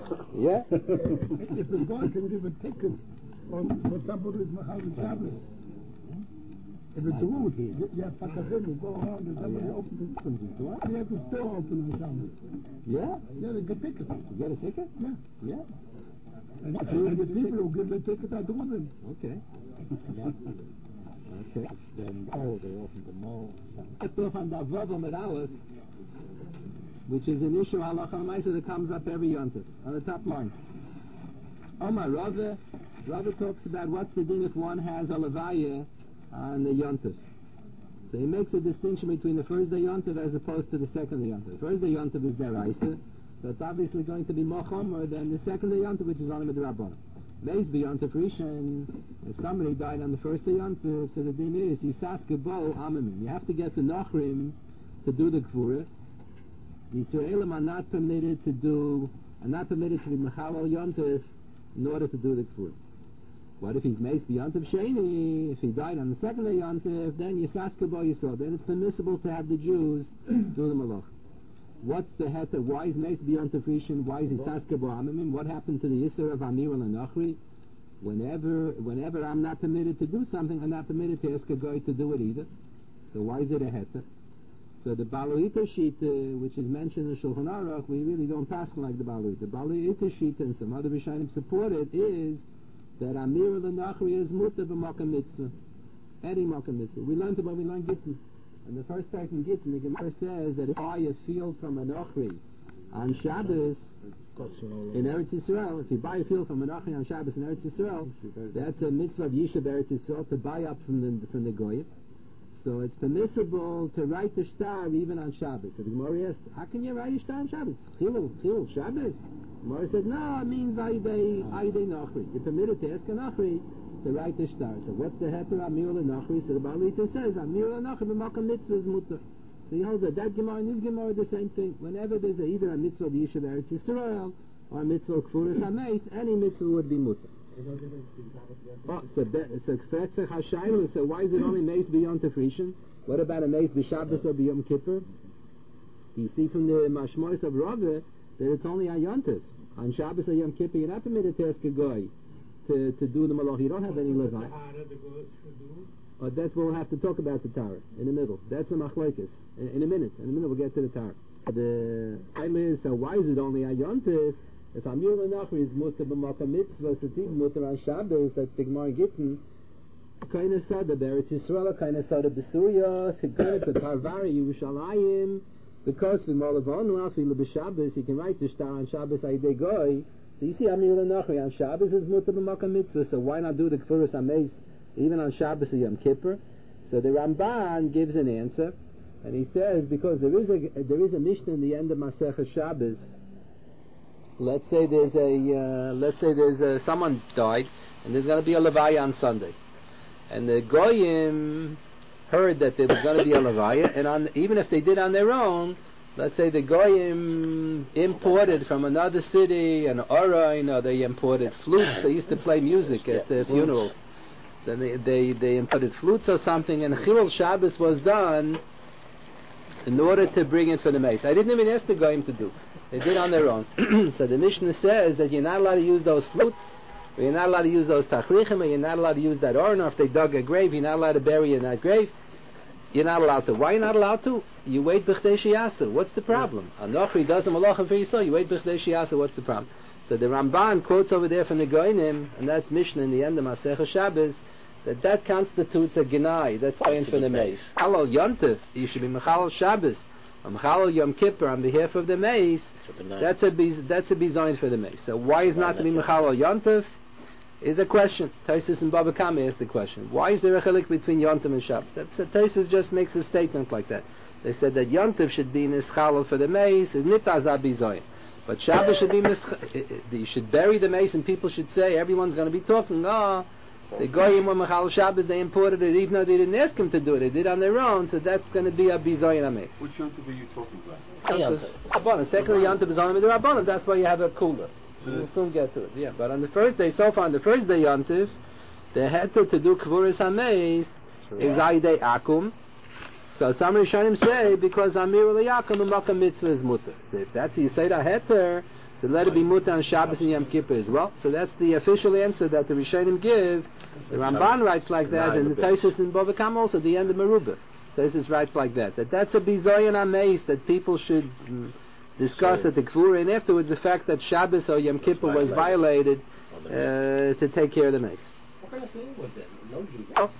give a ticket for somebody who's Mahavid Shabbos, if it's rude, you have Pakadim, you go around and somebody opens the door. You have the store open on Shabbos. Yeah? Yeah, they get tickets. You get a ticket? Yeah. And the people who give the ticket are doing them. Okay. Okay. They open the mall. On the Vavam at Aleph, which is an issue halacha l'maisa that comes up every yontif on the top line. Omar Rava talks about what's the din if one has a levaya on the yontif. So he makes a distinction between the first day yontif as opposed to the second day yontif. The first day yontif is deraisa, so it's obviously going to be more chomer than the second day yontif, which is on the drabanan. Meis b'yontif rishon, if somebody died on the first day yontif, so the din is yisas gebol amamim. You have to get the nachrim to do the gvura. The Yisraelim are not permitted to be Mechalal Yontif in order to do the Kfur. What if he's Meis B'Yontif Sheni? If he died on the second day Yontif, then Yisaska Bo Yisrael. Then it's permissible to have the Jews do the Malach. What's the heta? Why is Meis B'Yontif Rishon? Why is Yisaska Bo Amimim? What happened to the Yisra of Amir al-Nachri? Whenever I'm not permitted to do something, I'm not permitted to ask a guy to do it either. So why is it a heta? So the Baluita sheet, which is mentioned in Shulchan Aruch, we really don't pass like the Baluita. The Baluita sheet and some other Rishonim support it is that Amir al-Nachri is muta b'makam mitzvah. Any makam mitzvah. We learned Gittin. And the first part in Gittin, the Gemara says that if I buy a field from a Nachri on Shabbos in Eretz Yisrael, if you buy a field from a Nachri on Shabbos in Eretz Yisrael, that's a mitzvah of Yishuv Eretz Yisrael to buy up from the Goyim. So it's permissible to write the star even on Shabbos. So the Gemara asked, how can you write a star on Shabbos? Chilul Shabbos? The Gemara said, no, it means Aydei Nachri. You're permitted to ask a Nachri to write the star. So what's the heter Amir Nachri? So the Balita says, Amir Nachri b'makam mitzvah is mutter. So he holds that Gemara and this Gemara are the same thing. Whenever there's either a mitzvah of Yishuv Eretz Yisrael or a mitzvah of Kfuras HaMeis, any mitzvah would be mutter. So why is it only Meis b'Yom Tov? What about a Meis b'Shabbos or b'Yom Kippur? You see from the Mashmois of Rava that it's only on Yom Tov. On Shabbos or Yom Kippur, you're not permitted to ask a goy to do the malach. You don't have any levai. That's what we'll have to talk about the Torah in the middle. That's the machlokes. In a minute we'll get to the Torah. The idea is, so why is it only on Yom Tov? If Amir Nachri is mutter b'makam mitzvah, it's even mutter on Shabbos. That's the Gemara Gittin. Kaina Sada Beretz Yisrael, Kaina Sada B'Surya, Tigana to Parvari Yerushalayim. Because v'molavon lafilu b'Shabbos, you can write the star on Shabbos Aydei Goy. So you see Amir Nachri on Shabbos is mutter b'makam mitzvah. So why not do the Kfuras HaMeis even on Shabbos or Yom Kippur? So the Ramban gives an answer, and he says because there is a Mishnah in the end of Masechah Shabbos. Let's say there's someone died, and there's going to be a levaya on Sunday, and the goyim heard that there was going to be a levaya, and even if they did on their own, let's say the goyim imported from another city an orain, or they imported flutes. They used to play music at the funerals. Then they imported flutes or something, and Chilul Shabbos was done in order to bring it for the mace. I didn't even ask the goyim to do. They did on their own. So the Mishnah says that you're not allowed to use those flutes, or you're not allowed to use those tachrichim, or you're not allowed to use that oran, or if they dug a grave, you're not allowed to bury in that grave. You're not allowed to. Why are you not allowed to? You wait b'chdei sheyasu. What's the problem? Anochri does a malachim for Yisrael. You wait b'chdei sheyasu. What's the problem? So the Ramban quotes over there from the Goinim, and that Mishnah in the end of Masechah Shabbos, that constitutes a genai. That's going for the mace. Halal Yontif, you should be Mechalal Shabbos. Mechalal Yom Kippur on behalf of the mace. That's a bizayin for the mace. So why is not to be Mechalal Yontif? Is a question. Taisus and Baba Kama asked the question. Why is there a chilik between Yontif and Shabbos? So Taisus just makes a statement like that. They said that Yontif should be Nischalal for the mace, is nitazah bizayin. But Shabbos should be you should bury the mace, and people should say, everyone's going to be talking, the goyim were Mechal Shabbos, they imported it even though they didn't ask him to do it, they did on their own, so that's going to be a bizayin ames. Which yontif are you talking about? Rabbanan. Secondly, yontif is only with the Rabbanan, that's why you have a cooler. We'll soon get to it, yeah. But on the first day, so far on the first day yontif, the heter to do Kvuras HaMeis is Aydei Akum. So some Rishonim say, because Amir L'Yakum and Makam Mitzvah is mutter. So if that's you say that heter, so let it be mutter on Shabbos and Yom Kippur as well. So that's the official answer that the Rishonim give. The Ramban writes like that, and the Taisus and Bava Kama also, the end of Merubah. Taisus writes like that that's a bizayin ameis that people should discuss at the Kfura, and afterwards the fact that Shabbos or Yom Kippur was violated to take care of the mace. What kind of thing was that? No Jew. Oh.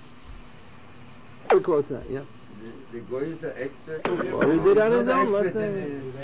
He quotes that, yeah. The goy is the expert. Or he did on his own, let's say.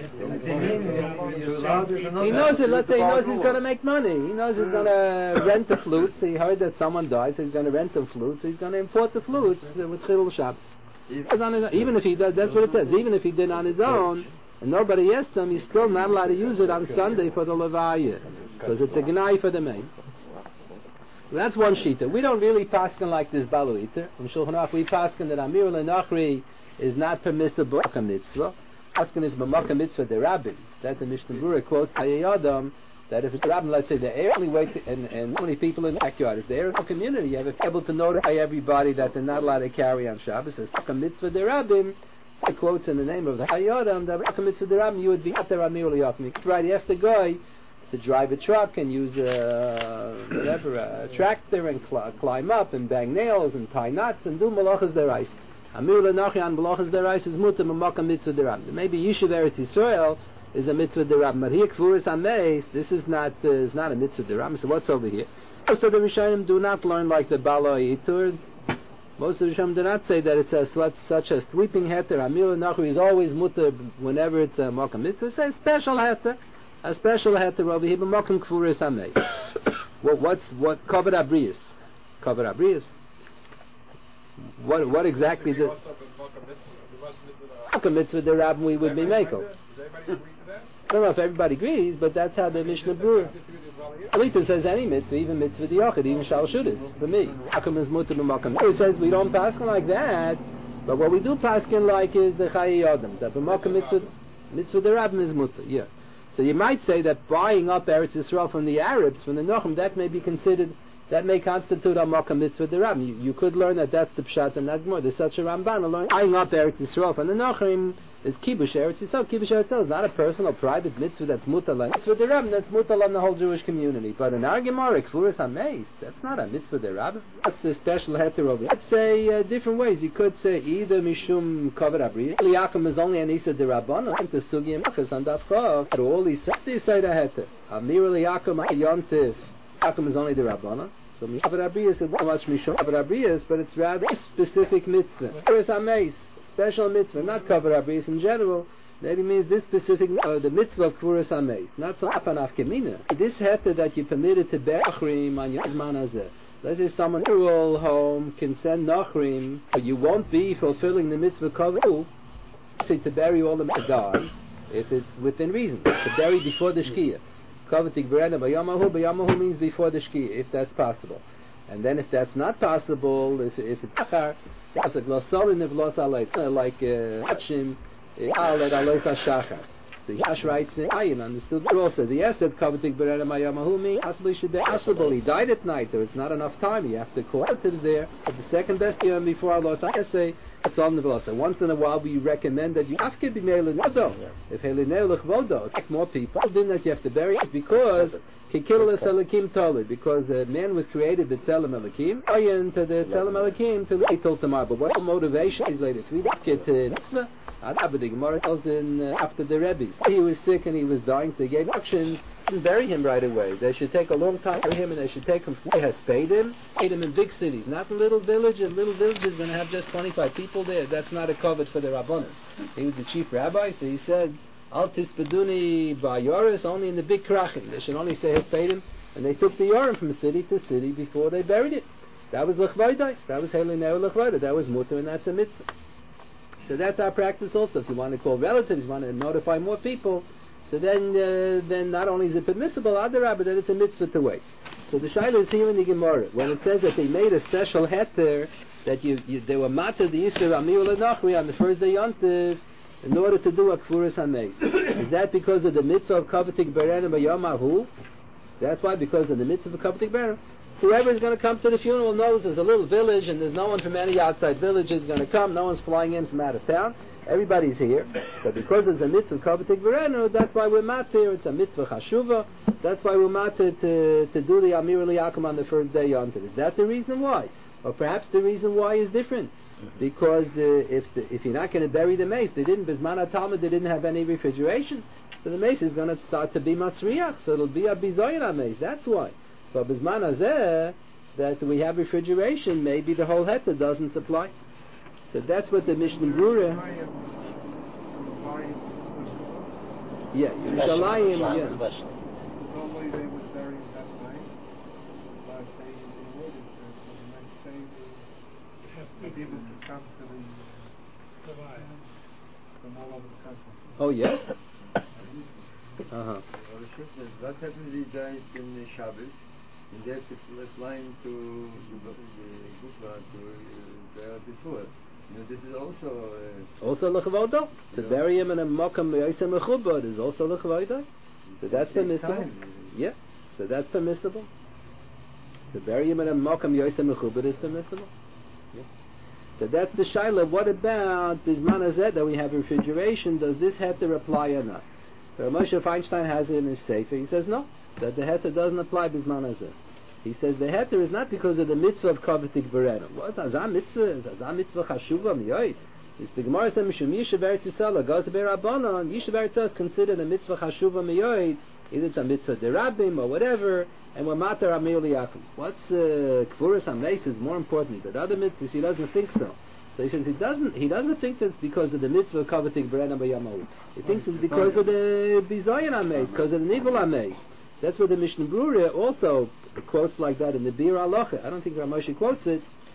He knows it, let's say he knows he's going to make money. He knows he's going to rent the flutes. He heard that someone died, so he's going to rent the flutes. So he's going to import the flutes with Chilul Shabbos. Even if he does, that's what it says. Even if he did on his own, and nobody asked him, he's still not allowed to use it on Sunday for the Levaya, because it's a gnai for the mace. That's one shita. We don't really paskin like this baluita. In Shulchan Aruch we paskin that Amir L'Nachri is not permissible a mitzvah. Paskin is b'makam mitzvah derabim. That the Mishnah Berurah quotes Hayayadam, that if it's derabim, let's say the only way and only people in the backyard is there in the community. You have to be able to notify everybody that they're not allowed to carry on Shabbos. It's a mitzvah derabim. The quotes in the name of the Hayayadam that b'makam mitzvah derabim you would be at the Amir L'Nachri. Right? He asked the guy to drive a truck and use a tractor and climb up and bang nails and tie knots and do malachas derais. Amir L'Nachri on malachas derais is mutar b'makam mitzvah derab. Maybe Yishuv Eretz Yisrael is a mitzvah derab, but here Kvuras HaMeis, this is not a mitzvah derab. So what's over here? Most of the Rishonim do not learn like the Bala Yitur. Most of the Rishonim do not say that it's such a sweeping heter. Amir L'Nachri is always mutar whenever it's a makam mitzvah. It's a special heter. A special heter over here, b'makam Kvuras HaMeis. What covered abrius? Covered abrius. What exactly the Makkah mitzvah the Rabbin we would be making? I don't know if everybody agrees, but that's how the Mishnah Berurah. Alita says any mitzvah, even mitzvah diachid, even shal shudas. For me, Makkah is mutter b'makkah. It says we don't paskin like that, but what we do paskin like is the Chayi Yodam. That b'makkah mitzvah the Rabbin is mutter. Yeah. So you might say that buying up Eretz Yisrael from the Arabs, from the Nochim, that may be considered. That may constitute a makkah mitzvah derab. You could learn that that's the pshat and that's more. There's such a Ramban. Learn buying up Eretz Yisrael from the Nochim is kibush Eretz Yisrael. Kibush Eretz Yisrael is not a personal, private mitzvah that's mutal. Mitzvah derab, that's mutal on the whole Jewish community. But in our Gemara, Kfuras HaMeis, that's not a mitzvah derab. That's the special heter over. Let's say different ways. You could say either mishum kavod abri. Liyakum is only an isa derabana. And the sugiyim makas on dafchav. But all these you say the heter. Amir liyakum yontif. Yakum is only the Rabbana. So Kavod Abriyas is not much Mishum Kavod Abriyas, but it's rather a specific mitzvah. Kfuras HaMeis, special mitzvah, not Kavod Abriyas in general. Maybe means this specific, the mitzvah of Kfuras HaMeis, not so Apanaf Kemina. This heter that you permitted to bear Nachrim on your Zman Hazeh. Let's say someone in a rural home can send Nachrim, but you won't be fulfilling the mitzvah Kavod. Say to bury all the die, if it's within reason, to bury before the Shkia. Kavatik Berena Bayamahu means before the Shkia, if that's possible. And then if that's not possible, if it's Achar, it's like Losolin if Los Alay, like Hachim, Alet Alois HaShachar. So Yash writes in Ayin on the Sukkah also. The Esed Kavatik Berena Bayamahu means possibly should be possible. He died at night, there is not enough time. You have to call relatives there. But the second best year before Allah say once in a while we recommend that you have to be meilin vodo. If helineu lechvodo, if more people, then that you have to bury it because kikilus elikim tolid, because a man was created the tzelem elikim, ayin to the tzelem elikim to wait till tomorrow. But what motivation is later? 3 get mitzvah. But the Gemara tells in after the Rebbe, he was sick and he was dying, so they gave instructions. Didn't bury him right away. They should take a long time to bury him, and they should take him. They has paid him in big cities, not in little villages. Little villages going to have just 25 people there. That's not a covet for the Rabbanos. He was the chief rabbi, so he said, "Al tispeduni ba'yoris," only in the big krachim. They should only say has paid him, and they took the yorim from city to city before they buried it. That was lechvaydai. That was helineu lechvaydai. That was mutter, and that's a mitzvah. So that's our practice also. If you want to call relatives, you want to notify more people. So then not only is it permissible, but then it's a mitzvah to wait. So the shaila is here in the Gemara. When it says that they made a special heter, that they were matter the Yisr Amir L'Nachri on the first day Yontif, in order to do a Kfuras HaMeis. Is that because of the mitzvah of Kavatik Berena B'Yom Ahu? That's why, because of the mitzvah of Kavatik Berena. Whoever is going to come to the funeral knows there's a little village and there's no one from any outside villages going to come. No one's flying in from out of town. Everybody's here. So because it's a mitzvah Kavatik Berenu, that's why we're matir. It's a mitzvah Chashuva. That's why we're matir to do the Amir Liyakum on the first day Yontif. Is that the reason why? Or perhaps the reason why is different. Because if you're not going to bury the mace, Bisman HaTalmud, they didn't have any refrigeration. So the mace is going to start to be Masriach. So it'll be a Bizoyin mace. That's why. But Bisman Hazeh, that we have refrigeration, maybe the whole heter doesn't apply. So that's what the Mishnah Berurah. Yeah, Yerushalayim. Yeah. Normally they would bury it that night. Last day in the next day the people could come to from all over the country. Oh yeah. What happens if he died in Shabbos? And they have to fly to Gufra to the before. This is also lechvodo. To bury him in a makam yosem mechubad is also lechvodo. So that's permissible. Yeah. So that's permissible. To bury him in a makam yosem mechubad is permissible. Yeah. So that's the shaila. What about Bisman Hazeh that we have refrigeration? Does this heter apply or not? So Moshe Feinstein has it in his sefer. He says no, that the heter doesn't apply Bisman Hazeh. He says the heter is not because of the mitzvah of Kavatik Berena. What's Azam mitzvah? Is Azam mitzvah Chashuva Miyoid? It's the Gemara says Mishum Yishav Eretz Yisrael Goz Be'Rabbanon. Yishav Eretz Yisrael is considered a mitzvah Chashuva Miyoid. Either it's a mitzvah derabim or whatever, and we're matar Amir Liyakum. What's Kfuras HaMeis is more important than other mitzvahs. He doesn't think so. So he says he doesn't think that's because of the mitzvah of Kavatik Berena B'Yamahu. He thinks it's because of the Bizayin HaMeis, because of the Nivul HaMeis. That's where the Mishnah Berurah also quotes like that in the Bir Halacha. I don't think Rav Moshe quotes it,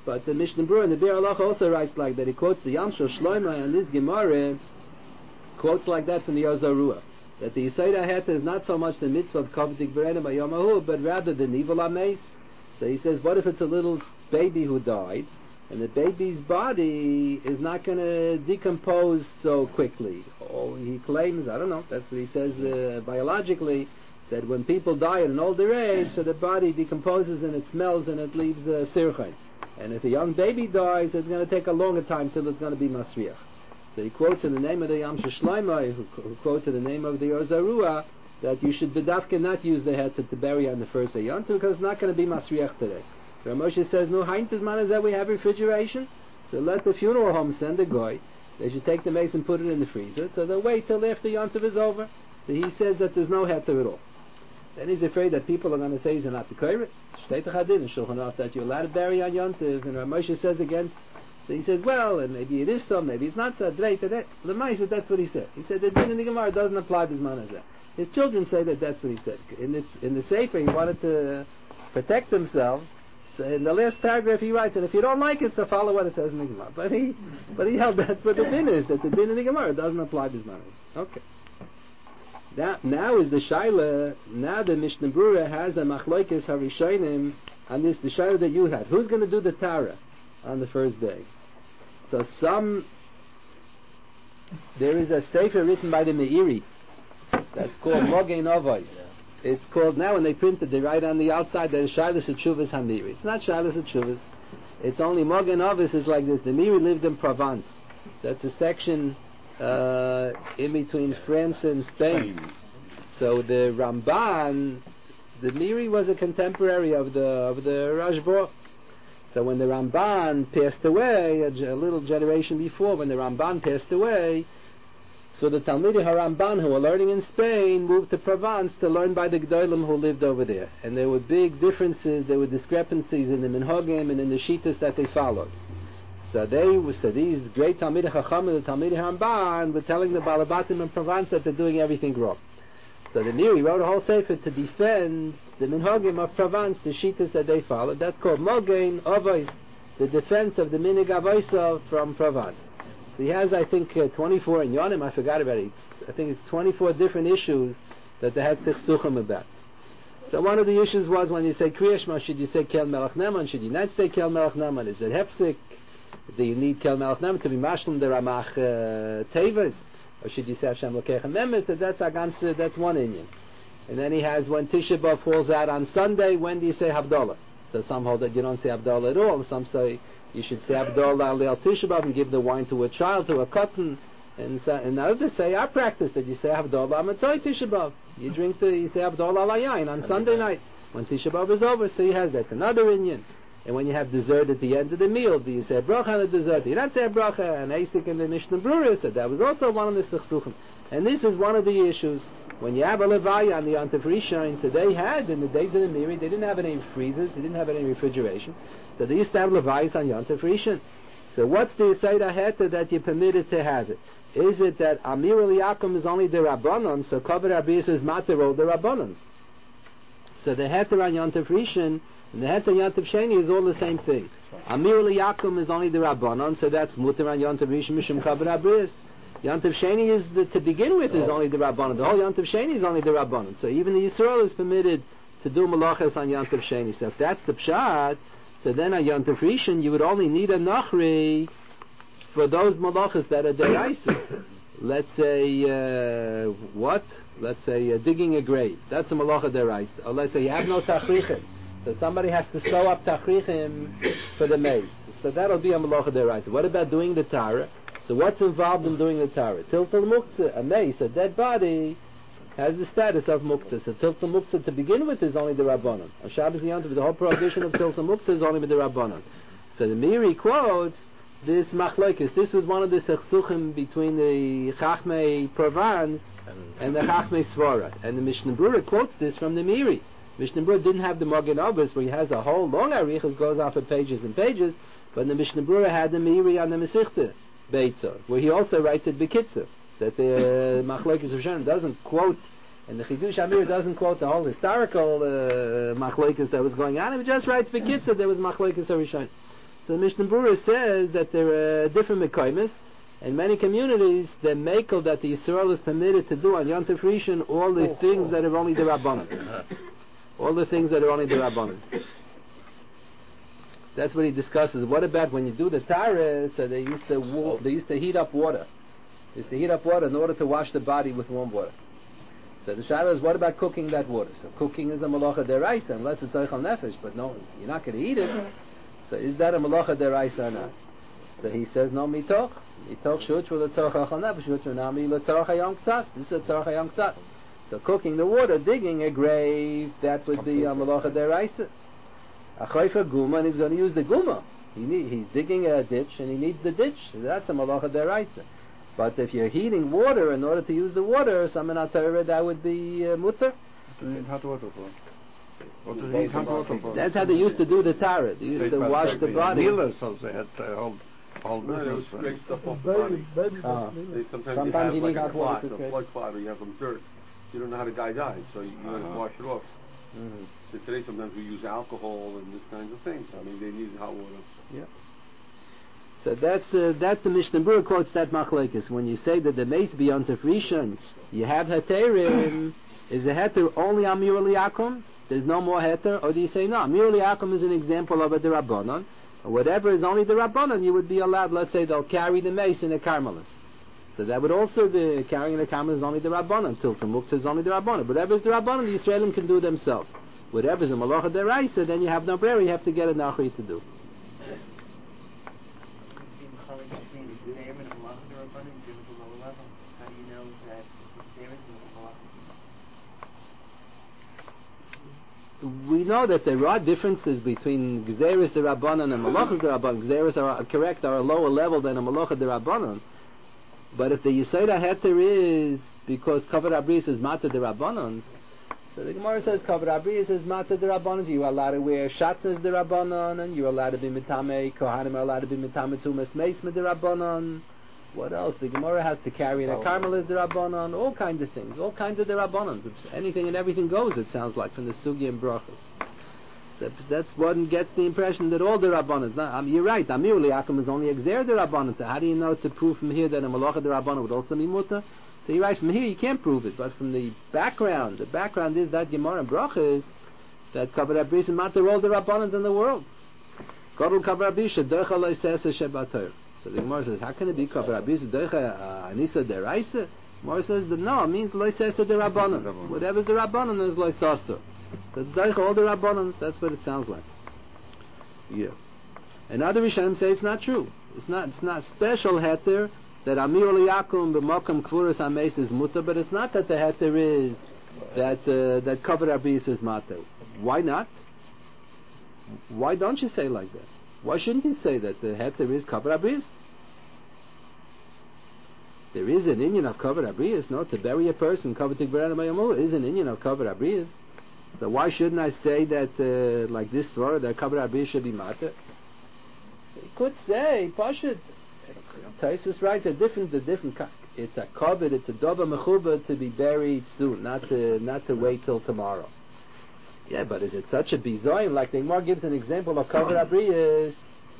But the Mishnah Berurah and the Bir Halacha also writes like that. He quotes the Yam Shel Shloimeh and this Gemara quotes like that from the Yozaruah. That the Yisayda Heta is not so much the mitzvah of Kavdik Berenim Bayomahu, but rather the Nivel HaMeis. So he says, what if it's a little baby who died, and the baby's body is not going to decompose so quickly? Or he claims, I don't know, that's what he says biologically, that when people die at an older age, so the body decomposes and it smells and it leaves sirchain. And if a young baby dies, it's going to take a longer time till it's going to be masriach. So he quotes in the name of the Yam Shel Shloimeh, who quotes in the name of the Yozaruah, that you should bedafka not use the head to bury on the first day Yom Tov, because it's not going to be masriach today. Rav Moshe says, no, hain pizman is that we have refrigeration, so let the funeral home send a guy. They should take the mace and put it in the freezer, so they'll wait till after Yom Tov is over. So he says that there's no heter at all. Then he's afraid that people are going to say he's not the Kairis. Shtei Chadin and Shulchan Aruch that you're allowed to bury on Yom Tov, and Rav Moshe says against. So he says, well, and maybe it is so, maybe it's not so. L'maisa, that's what he said. He said the din in the Gemara doesn't apply to Bisman Hazeh. His children say that that's what he said. In the Sefer, he wanted to protect himself. So in the last paragraph, he writes, and if you don't like it, so follow what it says in the Gemara. But he held that's what the din is, that the din in the Gemara doesn't apply to Bisman Hazeh. Okay. Now is the Shaila. Now the Mishnah Berurah has a Machlokes Harishonim on this. The Shaila that you had. Who's going to do the Tara on the first day? So there is a sefer written by the Meiri that's called Mogein Avos. It's called, now when they print it, they write on the outside that it's Shailus Tshuvas HaMeiri. It's not Shailus Tshuvas. It's only Mogein Avos is like this. The Meiri lived in Provence. That's a section in between France and Spain. So the Ramban, the Meiri was a contemporary of the Rashba. So when the Ramban passed away, a little generation before, when the Ramban passed away, so the Talmidei HaRamban who were learning in Spain moved to Provence to learn by the Gdolim who lived over there. And there were big differences, there were discrepancies in the Minhagim and in the Shittas that they followed. So these great Talmidei Chachamim, the Talmidei HaRamban, were telling the Balabatim in Provence that they're doing everything wrong. So the Meiri wrote a whole sefer to defend the Minhagim of Provence, the Shittas that they followed. That's called Mogein Avos, the defense of the Minig Avosa from Provence. So he has, I think, 24 in Yonim, I forgot about it. I think it's 24 different issues that they had Sichsuchim about. So one of the issues was when you say Kriya Shema, should you say Kel Melech Neman? Should you not say Kel Melech Neman? Is it Hefsik? Do you need Kel Melech Neman to be Mashlim the Ramach Tevis? Or should you say Hashem Lokech Memes? So that's one Inyan. And then he has when Tisha B'Av falls out on Sunday, when do you say Havdalah? So some hold that you don't say Havdalah at all. Some say you should say Havdalah Leil Tisha B'Av and give the wine to a child, to a cotton. And others say our practice that you say Havdalah Matzoi Tisha B'Av. You say Havdalah Layayin on Sunday night when Tisha B'Av is over. So he has that's another Inyan. And when you have dessert at the end of the meal, do you say a bracha on the dessert? Do you not say a bracha? And Asik and the Mishnah Berurah said that was also one of the Sichsuchim. And this is one of the issues. When you have a levaya on the Yom Tov Rishon, so they had, in the days of the Meiri, they didn't have any freezers, they didn't have any refrigeration. So they used to have levayas on Yom Tov Rishon. So what's the Yisayda Heta that you're permitted to have it? Is it that Amir Eliakim is only the Rabbanon, so Kavod Arbiyas is Mater all the Rabbanons? So the Heta on Yom Tov Rishon and the Heta Yom Tov Sheni is all the same thing. Amir Eliakim is only the Rabbanon, so that's Muter on Yom Tov Rishon Mishum Kavod Arbiyas. Yom Tov Sheni is to begin with is only the Rabbanon. The whole Yom Tov Sheni is only the Rabbanon. So even the Yisrael is permitted to do malachas on Yom Tov Sheni. So if that's the pshat, so then on Yom Tov Rishon you would only need a nachri for those malachas that are deraisa. Let's say Let's say digging a grave. That's a malacha deraisa. Or let's say you have no tachrichim, so somebody has to sew up tachrichim for the maze. So that'll be a malacha deraisa. What about doing the tara? So what's involved in doing the Tara? Tiltal Muktzah, a mace, a dead body, has the status of Muktzah. So Tiltal Muktzah to begin with is only the Rabbanon. On Shabbos Yom Tov, the whole prohibition of Tiltal Muktzah is only with the Rabbanon. So the Meiri quotes this Machlokes. This was one of the Sechsuchim between the Chachmei Provence and the Chachmei Svara. And the Mishnah Berurah quotes this from the Meiri. Mishnah Berurah didn't have the Mogen Avos, where he has a whole long arichas, goes on for pages and pages, but the Mishnah Berurah had the Meiri on the Mesichtah Beitzah, where he also writes it Bekitzer, that the Machlokes of Shem doesn't quote, and the Chidush Amir doesn't quote the whole historical Machlokes that was going on, he just writes Bekitzer, there was Machlokes of Rishon. So the Mishnah Berurah says that there are different Mekaymis. In many communities, the Mekel that the Yisrael is permitted to do on Yom Tov Rishon, all the things that are only the Rabbanan. All the things that are only the Rabbanan. That's what he discusses. What about when you do the Tara? So they used to heat up water. They used to heat up water in order to wash the body with warm water. So the Shaila is, what about cooking that water? So cooking is a malacha deraisa, unless it's eichel nefesh, but no, you're not going to eat it. So is that a malacha deraisa or not? So he says, no, mitoch shutru l'tzorach eichel nefesh, shutru nami l'tzorach hayom k'tzas. This is a tzorach hayom k'tzas. So cooking the water, digging a grave, that would be a malacha deraisa. A chayfa guma, and he's going to use the guma. He's digging a ditch, and he needs the ditch. That's a malacha deraisa. But if you're heating water in order to use the water, that would be mutter. What do you need hot water for? What does he need hot water for? That's how they used to do the Tara. They used to wash the body. So they had whole business. Scrape stuff off the body. Sometimes you need hot water. A blood clot, or you have some dirt. You don't know how the guy died, so you have to wash it off. Mm-hmm. So today sometimes we use alcohol and these kinds of things. I mean, they need hot water. Yeah. So that's the Mishnah Berurah quotes that machlekes. When you say that the meis beyond Rishon, you have heterim, is the heter only amir liakum? There's no more heter, or do you say no? Amir liakum is an example of a derabbanon, or whatever is only derabbanon, you would be allowed. Let's say they'll carry the meis in a carmelis. So that would also be carrying the carmelis is only derabbanon. Tilta muktzah is only derabbanon. Whatever is derabbanon, the Yisraelim can do themselves. Whatever is a malacha deraisa, then you have no prayer. You have to get a nachri to do. We know that there are differences between Gzeres D'Rabbanan and Malachas D'Rabbanan. Gzeres are a lower level than a Malacha D'Rabbanan. But if the Yisayda Heter is because Kavod Abris is Mata D'Rabbanans, so the Gemara says Kavod Abris is Mata D'Rabbanans, you are allowed to wear Shatnas D'Rabbanan, and you're allowed to be Mitame, Kohanim are allowed to be Mitame Tumas Meis D'Rabbanan. What else? The Gemara has to carry in a Carmelis D'Rabbanan, all kinds of things, all kinds of D'Rabbanans. Anything and everything goes, it sounds like, from the Sugi and Brachas. So that's one gets the impression that all D'Rabbanans, you're right, Amir Liakum is only Exer D'Rabbanan, so how do you know to prove from here that a Malacha D'Rabbanan would also be Mutter? So you're right, from here you can't prove it, but from the background is that Gemara and Brachas, that Kavod Abris and Matar all D'Rabbanans in the world. Godel Kavod Abris, Shadurcha Lo Yisesa Shebator. So the Gemara says, how can it be Kavod Abris Doicha Anisa Deraisa? Gemara says that no, it means Lo Yisesa D'Rabbanan. Whatever's the Rabbanan is Lo Yisasa. So Doicha all the Rabbanans, that's what it sounds like. Yeah. And other Rishonim say it's not true. It's not special heter that Amir Liakum b'Makam Kvuras Hameis is mutter, but it's not that the heter is that Kavod Abris is matter. Why not? Why don't you say like that? Why shouldn't you say that the heter is Kavod Abris? There is an Indian of Kavod Abris, no? To bury a person, Kavod Tikvaran Mayamu is an Indian of Kavod Abris. So why shouldn't I say that, like this Torah, that Kavod Abris should be matter? So you could say, Pashut. Taisus writes a different. It's a kavod, it's a dova mechuba to be buried soon, not to wait till tomorrow. Yeah, but is it such a bizoyin? Like the Gemara gives an example of Kavod Abris.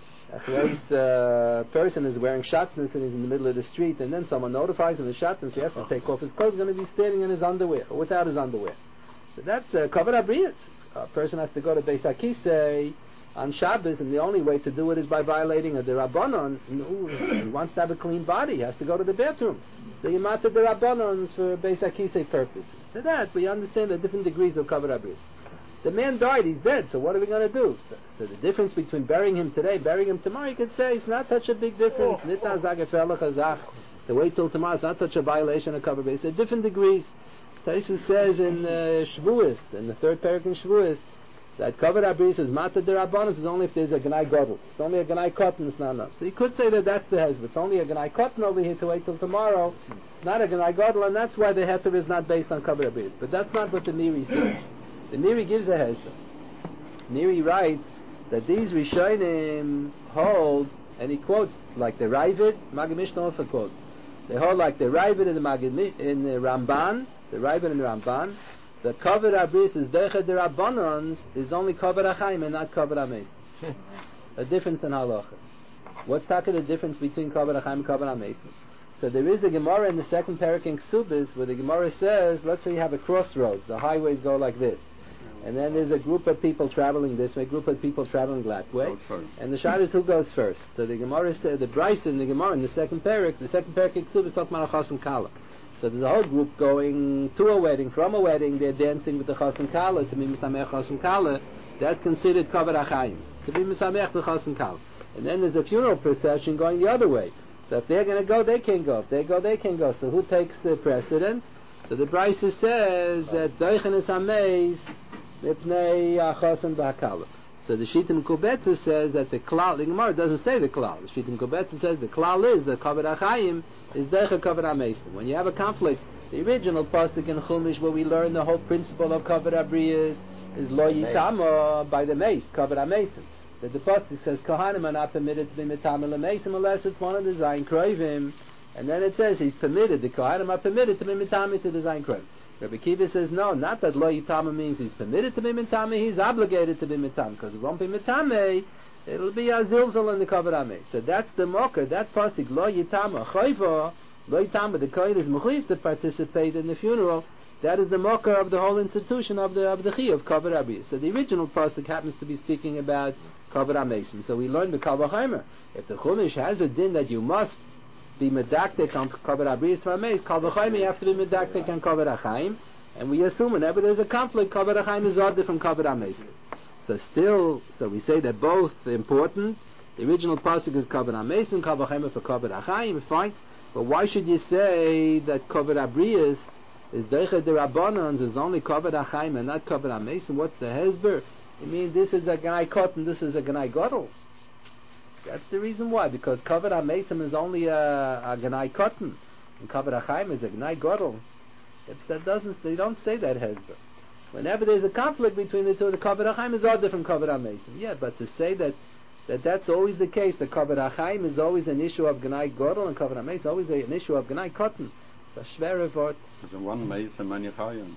A person is wearing shatnez and he's in the middle of the street, and then someone notifies him the shatnez. He has to take off his clothes. He's going to be standing in his underwear or without his underwear. So that's Kavod Abris. A person has to go to Beis HaKisei on Shabbos, and the only way to do it is by violating a D'Rabbanon. He wants to have a clean body, he has to go to the bathroom. So you matter the D'Rabbanons for Beis HaKisei purposes. So that we understand the different degrees of Kavod Abris. The man died, he's dead, so what are we going to do? So the difference between burying him today, burying him tomorrow, you could say it's not such a big difference. The wait till tomorrow is not such a violation of Kavod Abris. There are different degrees. Taisus says in Shavuos, in the third parak in Shavuos, that Kavod Abris is Mata D'Rabbanan is only if there's a Gnai Godel. It's only a Gnai Cotton, it's not enough. So you could say that that's the hezbollah. It's only a Gnai Cotton over here to wait till tomorrow. It's not a Gnai Godel, and that's why the heter is not based on Kavod Abris. But that's not what the Miri says. The Miri gives a hezbollah. Miri writes that these Rishonim hold, and he quotes like the Ravid, Maggid Mishnah also quotes. They hold like the Ravid in the Ramban, the Ravid and the Ramban. The Kavod Abris is Deicha D'Rabbanans is only Kavod HaChaim and not Kavod HaMeis. a difference in halacha. What's talking the difference between Kavod HaChaim and Kavod HaMesim? So there is a Gemara in the second parak in Ksubis where the Gemara says, let's say you have a crossroads, the highways go like this, and then there's a group of people traveling this way, a group of people traveling that way, and the shayla is who goes first. So the Gemara said, the Bryce in the Gemara in the second parak in Ksubis talks about a chas and kala. So there's a whole group going to a wedding, from a wedding, they're dancing with the chas and kala, to be misamech chas and kala, that's considered Kavod HaChaim, to be misamech the chas and kala. And then there's a funeral procession going the other way. So if they're going to go, they can go. If they go, they can go. So who takes precedence? So the Brisa says that Doichen is Hameis Mipnei Achosan B'Hakala. So the Shitim Kubetza says that the Klal, the Gemara doesn't say the Klal. The Shitim Kubetza says the Klal is the Kavod HaChaim is Doichen Kavod HaMesim. When you have a conflict, the original pasuk in Chumash where we learn the whole principle of Kavod HaBriyas is Lo Yitama by the Meis, Kavod HaMesim. That the pasuk says Kohanim are not permitted to be mitamel l'meisim unless it's one of the Zayin Kroivim, and then it says he's permitted. The Kohanim are permitted to be mitamel to the Zayin Kroivim. Rabbi Kiva says no, not that lo yitama means he's permitted to be mitamel, he's obligated to be mitamel, because if it won't be mitamel, it'll be a zilzal in the Kavod HaMesim. So that's the mocker. That pasuk lo yitama chayva, lo yitama, the kohen is mechuyev to participate in the funeral. That is the mocker of the whole institution of the Chi of Kavod HaBriyas. So the original pasuk happens to be speaking about Kavod HaMesim. So we learn the Kavod HaChaimer. If the Chumash has a din that you must be medaktek on Kavod HaBriyas for Hameis, Kavod HaChaimer you have to be medaktek on Kavod HaChaim. And we assume whenever there's a conflict, Kavod HaChaim is ordered from Kavod HaMesim. So we say that both are important. The original pasuk is Kavod HaMesim, Kavod HaChaimer for Kavod HaChaim, fine. But why should you say that Kavod HaBriyas is Deicha de Rabbanans is only Kavod HaChaim and not Kavod HaMesim? What's the hezber? I mean, this is a Gnai Cotton, this is a Gnai Godel. That's the reason why, because Kavod HaMesim is only a Gnai Cotton, and Kavod HaChaim is a Gnai Godel. They don't say that hezber. Whenever there's a conflict between the two, the Kavod HaChaim is ordered from Kavod HaMesim. Yeah, but to say that's always the case, the Kavod HaChaim is always an issue of Gnai Godel, and Kavod HaMesim is always an issue of Gnai Cotton. It's a schwere word. There's one Meis and many Chayim.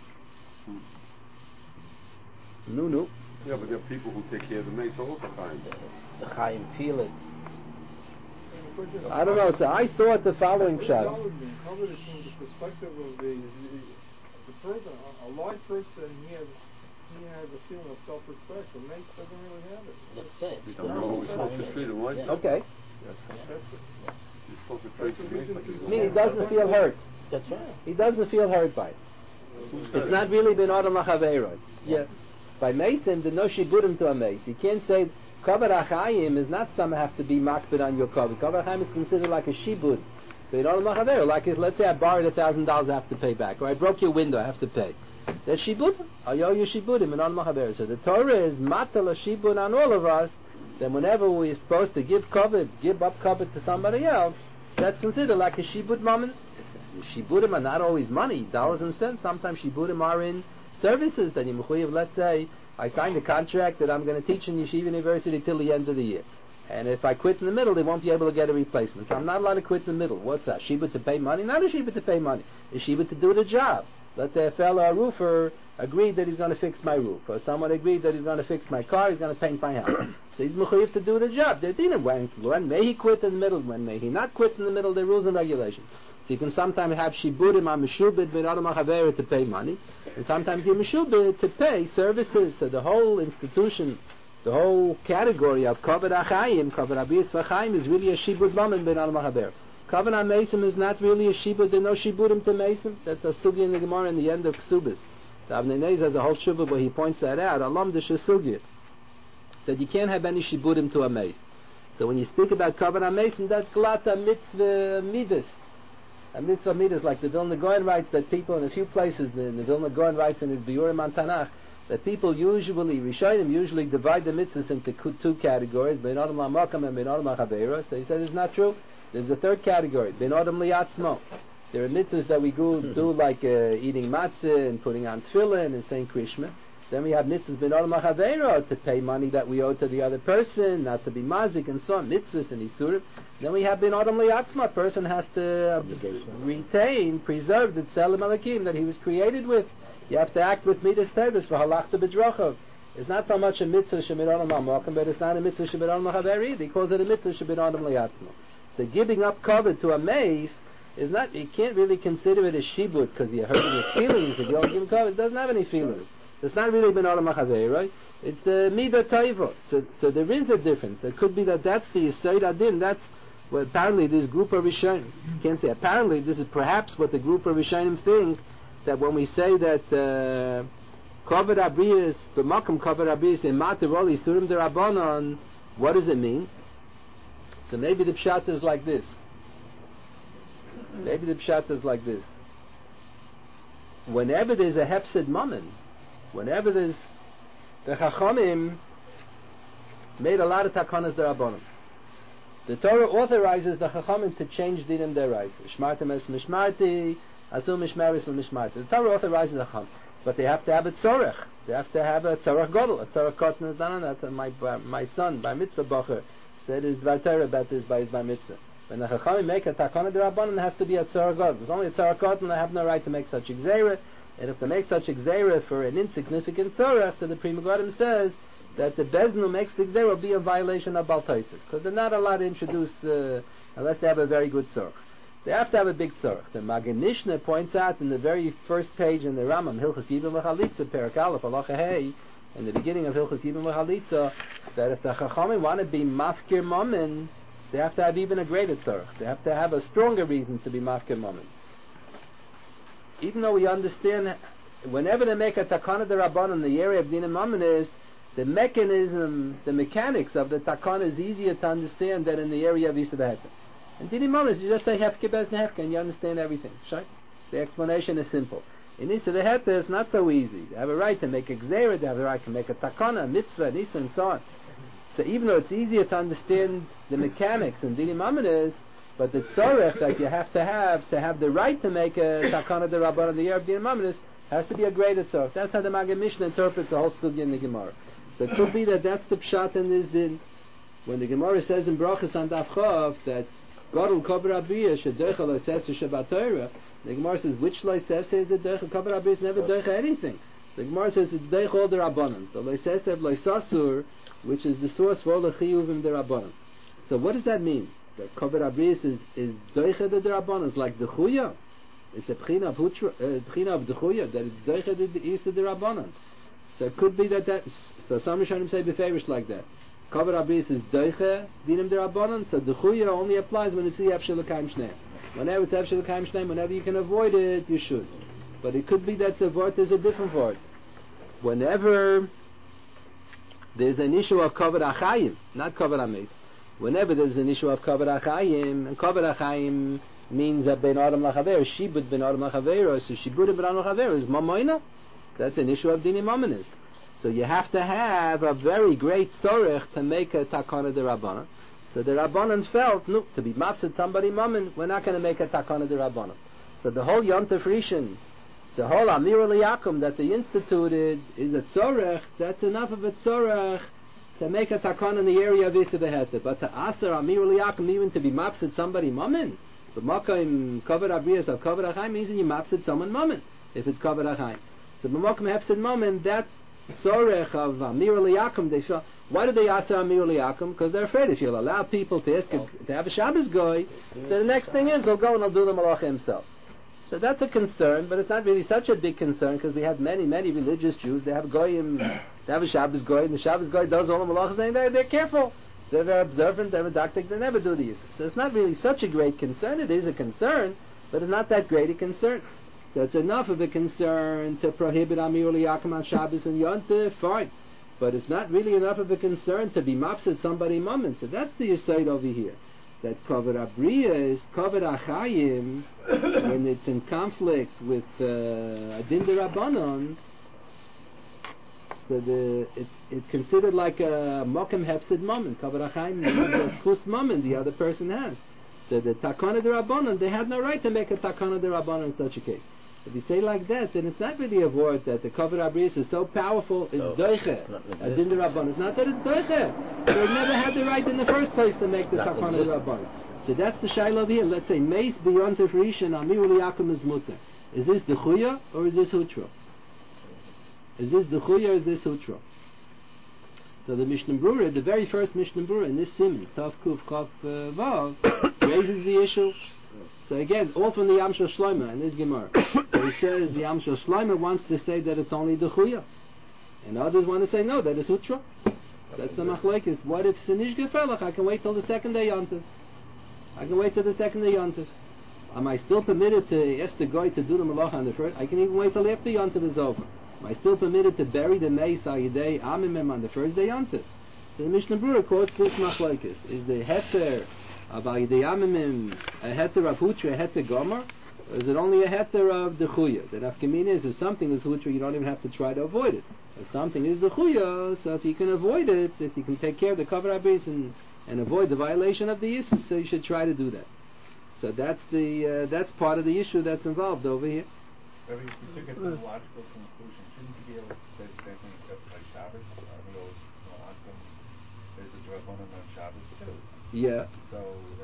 No. Yeah, but there are people who take care of the Meis also Chayim. The Chayim feel it. I don't know, so I thought the following shot. Covered is from the perspective of the person, a live person, he has a feeling of self-respect. The Meis doesn't really have it. That's it. We don't know how we're supposed to treat him, right? Okay. You're supposed to treat the Meis like he's I mean, he doesn't feel hurt. That's right. He doesn't feel hurt by it. It's not really been Adam Lachaveirot. Yeah. By Mason, the no shiburim to a Mace. You can't say Kavod HaChaim is not some have to be makbid on your Kavod. Kavod HaChaim is considered like a shibud. But Adam Lachaveirot, like let's say I borrowed $1,000, I have to pay back, or I broke your window, I have to pay. That's shibudim. I owe you shibudim in Adam Lachaveirot. So the Torah is matal a shibud on all of us. Then whenever we're supposed to give up kavod to somebody else, that's considered like a shibud moment. Shibudim are not always money, dollars and cents. Sometimes shibudim are in services that you mechuyev. Let's say I signed a contract that I'm going to teach in Yeshiva University till the end of the year, and if I quit in the middle, they won't be able to get a replacement. So I'm not allowed to quit in the middle. What's that? Shibud to pay money? Not a shibud to pay money. A shibud to do the job. Let's say a roofer, agreed that he's going to fix my roof, or someone agreed that he's going to fix my car, he's going to paint my house. So he's mechuyev to do the job. They're dealing when may he quit in the middle, when may he not quit in the middle. There are rules and regulations. So you can sometimes have shiburim on meshubid ben adam hachaveira to pay money, and sometimes you meshubid to pay services. So the whole institution, the whole category of Kavod HaChaim, Kavod HaBriyas v'Chaim is really a shibud moment ben adam hachaveira. Kavod HaMesim is not really a shibud. There are no shiburim to Mesim. That's a sugi in the Gemara in the end of Ksubis. The Avnei Nezer has a whole shuvah where he points that out. Alam the Shesugya, that you can't have any shiburim to a Meis. So when you speak about Kavod HaMesim, that's glata mitzvah midas. A mitzvah midas, like the Vilna Gaon writes that people in a few places, the Vilna Gaon writes in his Biurim on Tanakh, that people Rishonim usually divide the mitzvahs into two categories, Ben Adam LaMakam and Ben Adam LaChaveira. So he says it's not true. There's a third category, Ben Adam Liatzmo. There are mitzvahs that we do like eating matzah and putting on tefillin and saying Krishma. Then we have mitzvahs Ben Adam LaChaveira, to pay money that we owe to the other person, not to be mazik and so on, mitzvahs and isurim. Then we have Ben Adam Liatzma, a person has to preserve the tzelem alakim that he was created with. You have to act with midas tevis for halachta b'drachav. It's not so much a mitzvah shemironim ha'mokum, but it's not a mitzvah shemironim ha'chaveri. He calls it a mitzvah shemironim liyatzmo. So giving up covet to a mace is not, you can't really consider it a shibud because you're hurting his feelings. If you don't give him covet, it doesn't have any feelings. It's not really benonim ha'chaveri, right? It's the midah taiva. So there is a difference. It could be that that's the yesod adin. That's what apparently this group of Rishonim, can't say apparently, this is perhaps what the group of Rishonim think, that when we say that Kavod Abriyas, b'makom Kavod Abriyas, emat roli surim derabanan, what does it mean? So maybe the pshat is like this. Whenever there's a hefsed mammon, whenever there's, the Chachamim made a lot of takanas derabanan. The Torah authorizes the Chachamim to change dinim derais. Shmartim es mishmarti, asum mishmaris l'mishmarti. The Torah authorizes the Chachamim, but they have to have a tzorech. They have to have a tzorech godel. A tzorech cotton is done on that. My son, by mitzvah bacher, said his dvar Torah about this by his bar mitzvah. When the Chachamim make a takana derabanan, it has to be a tzorech godel. There's only a tzorech cotton. They have no right to make such a gzeira. And if they make such a gzeira for an insignificant tzorech, so the Pri Megadim says that the Bezdin who makes the gzeira will be a violation of Bal Tosef, because they're not allowed to introduce unless they have a very good tzorech. They have to have a big tzorech. The Magen Mishnah points out in the very first page in the Rambam, Hilchos Yibum V'Chalitza, Perek Aleph, Halacha Hey, in the beginning of Hilchos Yibum V'Chalitza, that if the Chachamim want to be mafkir mammon, they have to have even a greater tzorech. They have to have a stronger reason to be mafkir mammon. Even though we understand, whenever they make a takana d'Rabbanan in the area of Din Mammon is, the mechanism, the mechanics of the takana is easier to understand than in the area of Yisrael Heta. In Din Mammon you just say hefke bezn hefke and you understand everything. Right? The explanation is simple. In Yisrael Heta it's not so easy. They have a right to make a gzeira, they have a right to make a takana, a mitzvah, nisa, and so on. So even though it's easier to understand the mechanics in Din Mammon is, but the tzorech that you have to have the right to make a takana d'Rabbanan in the year of Din Mammon has to be a greater tzorech. That's how the Magen Mishnah interprets the whole sugya in the Gemara. So it could be that that's the pshat in this din. When the Gemara says in Brachas on Daf Chav that Gadol Kavod Abriyas shedoicha loisesa Shabbat Torah, the Gemara says which loisesa is it? Doicha Kavod Abriyas never doicha anything. So the Gemara says it's doicha all the Rabbanan. The loisesa of loisasur, which is the source for all the chiyuvim the Rabbanan. So what does that mean? That Kavod Abriyas is doicha the Rabbanan, it's like the chuya. It's a b'china of the chuya, that it's doicha the isa the Rabbanan. So it could be so some Rishonim say beferish like that. Kavod Abriyas is doicha dinim the Rabbanan, so the chuya only applies when it's the Efshel L'Kaim Shneim. Whenever it's Efshel L'Kaim Shneim, whenever you can avoid it, you should. But it could be that the vort is a different vort. Whenever there's an issue of Kavod Achayim, not Kavod Ames. Whenever there's an issue of Kavod Achayim, and Kavod Achayim means that Ben Adam Lachaver, Shibud Ben Adam Lachaver, so Shibud Ben Adam Lachaver is Mamoina. That's an issue of Dinim Mamonis. So you have to have a very great tzorech to make a takana d'Rabbanan. So the Rabbanan felt, no, to be mafsid somebody mammon, we're not going to make a takana d'Rabbanan. So the whole Yom Tov Rishon, the whole Amir Liyakum that they instituted is a tzorech. That's enough of a tzorech to make a takana in the area of Yisrael Heta. But to aser Amir Liyakum even to be mafsid somebody mammon, the Makkah Kavod Abriyas or Kavod Achayim means that you mafsid someone mammon if it's Kavod Achayim. So b'mokum hefsid mammon, that sorech of Amir Liyakum, they feel, why do they ask Amir Liyakum? Because they're afraid if you'll allow people to ask to have a Shabbos goy, so the next thing is he'll go and he'll do the malacha himself. So that's a concern, but it's not really such a big concern because we have many religious Jews. They have goyim, they have a Shabbos goy, and the Shabbos goy does all the malachas, and they're careful. They're very observant, they're medactic, they never do these. So it's not really such a great concern. It is a concern, but it's not that great a concern. So it's enough of a concern to prohibit Amir Liyakum on Shabbos and Yom Tov, fine. But it's not really enough of a concern to be mafsid somebody mammon. So that's the aside over here. That Kavod Abriyas, Kavod Achayim, when it's in conflict with Adin d'Rabbanan, so it's considered like a Mokem Hefsid mammon. Kavod Achayim means a schus mammon the other person has. So the Takana d'Rabbanan, they had no right to make a Takana d'Rabbanan in such a case. If you say like that, then it's not really a word that the Kavod Abriyas is so powerful, it's doiche. Adin d'Rabbanan. It's not that it's doiche. They never had the right in the first place to make the Takana d'Rabbanan. So that's the shaila over here. Let's say, Meis beyond Tefrishan, Amir Liyakum is mutter. Is this the Chuya or is this Hutra? Is this the Chuya or is this Hutra? So the Mishnah Berurah, the very first Mishnah Berurah in this Siman, Tav Kuf Kaf Vav, raises the issue. So again, all from the Yam Shel Shlomo and this Gemara. So he says the Yam Shel Shlomo wants to say that it's only the Chuya, and others want to say no, that is Hutra. That's the Machlekes. What if Sinish Gefelach? I can wait till the second day Yontif. I can wait till the second day Yontif. Am I still permitted to ask the guy to do the Malach on the first? I can even wait till after Yontif is over. Am I still permitted to bury the Meis Ayidei Amimim on the first day Yontif? So the Mishnah Berurah quotes this Machlekes. Is the Heter of Ayidei Amimim a Heter of Hutra, a Heter Gomer? Or is it only a Heter of the Chuya? The Nafkamina is if something is Hutra, you don't even have to try to avoid it. If something is the Chuya, so if you can avoid it, if you can take care of the Kavod HaBris and avoid the violation of the Yisus, so you should try to do that. So that's the that's part of the issue that's involved over here. If you took it to the logical conclusion, shouldn't you be able to say the same thing except by Shabbos? We always ask them, there's a Drabonon on Shabbos too. Yeah. So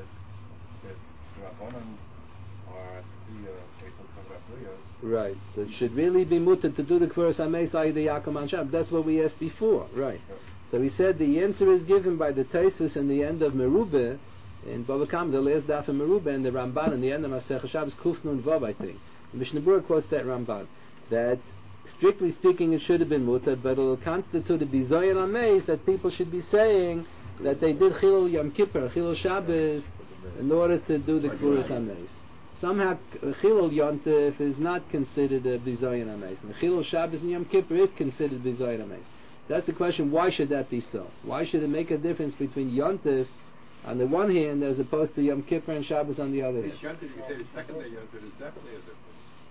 the Drabonon are the Beisol Kavod HaBriyos. Right. So it should really be mutter to do the Kvuras HaMeis Ayidei Yaakov on Shabbos. That's what we asked before. Right. So we said the answer is given by the Tosfos in the end of Merubah, in Bava Kama, the last daf of Merubah, and the Ramban in the end of Masechah Shabbos Kuf Nun Vav, I think. The Mishnah Berurah quotes that Ramban, that strictly speaking it should have been mutter, but it will constitute a bizoyin ameis that people should be saying that they did Chilul Yom Kippur, Chilul Shabbos, in order to do the Kvuras HaMeis. Somehow Chilul Yontif is not considered a bizoyin ameis, and Chilul Shabbos and Yom Kippur is considered bizoyin ameis. That's the question, why should that be so? Why should it make a difference between Yontif on the one hand as opposed to Yom Kippur and Shabbos on the other hand? Yontif, you say the second day Yontif is definitely a difference.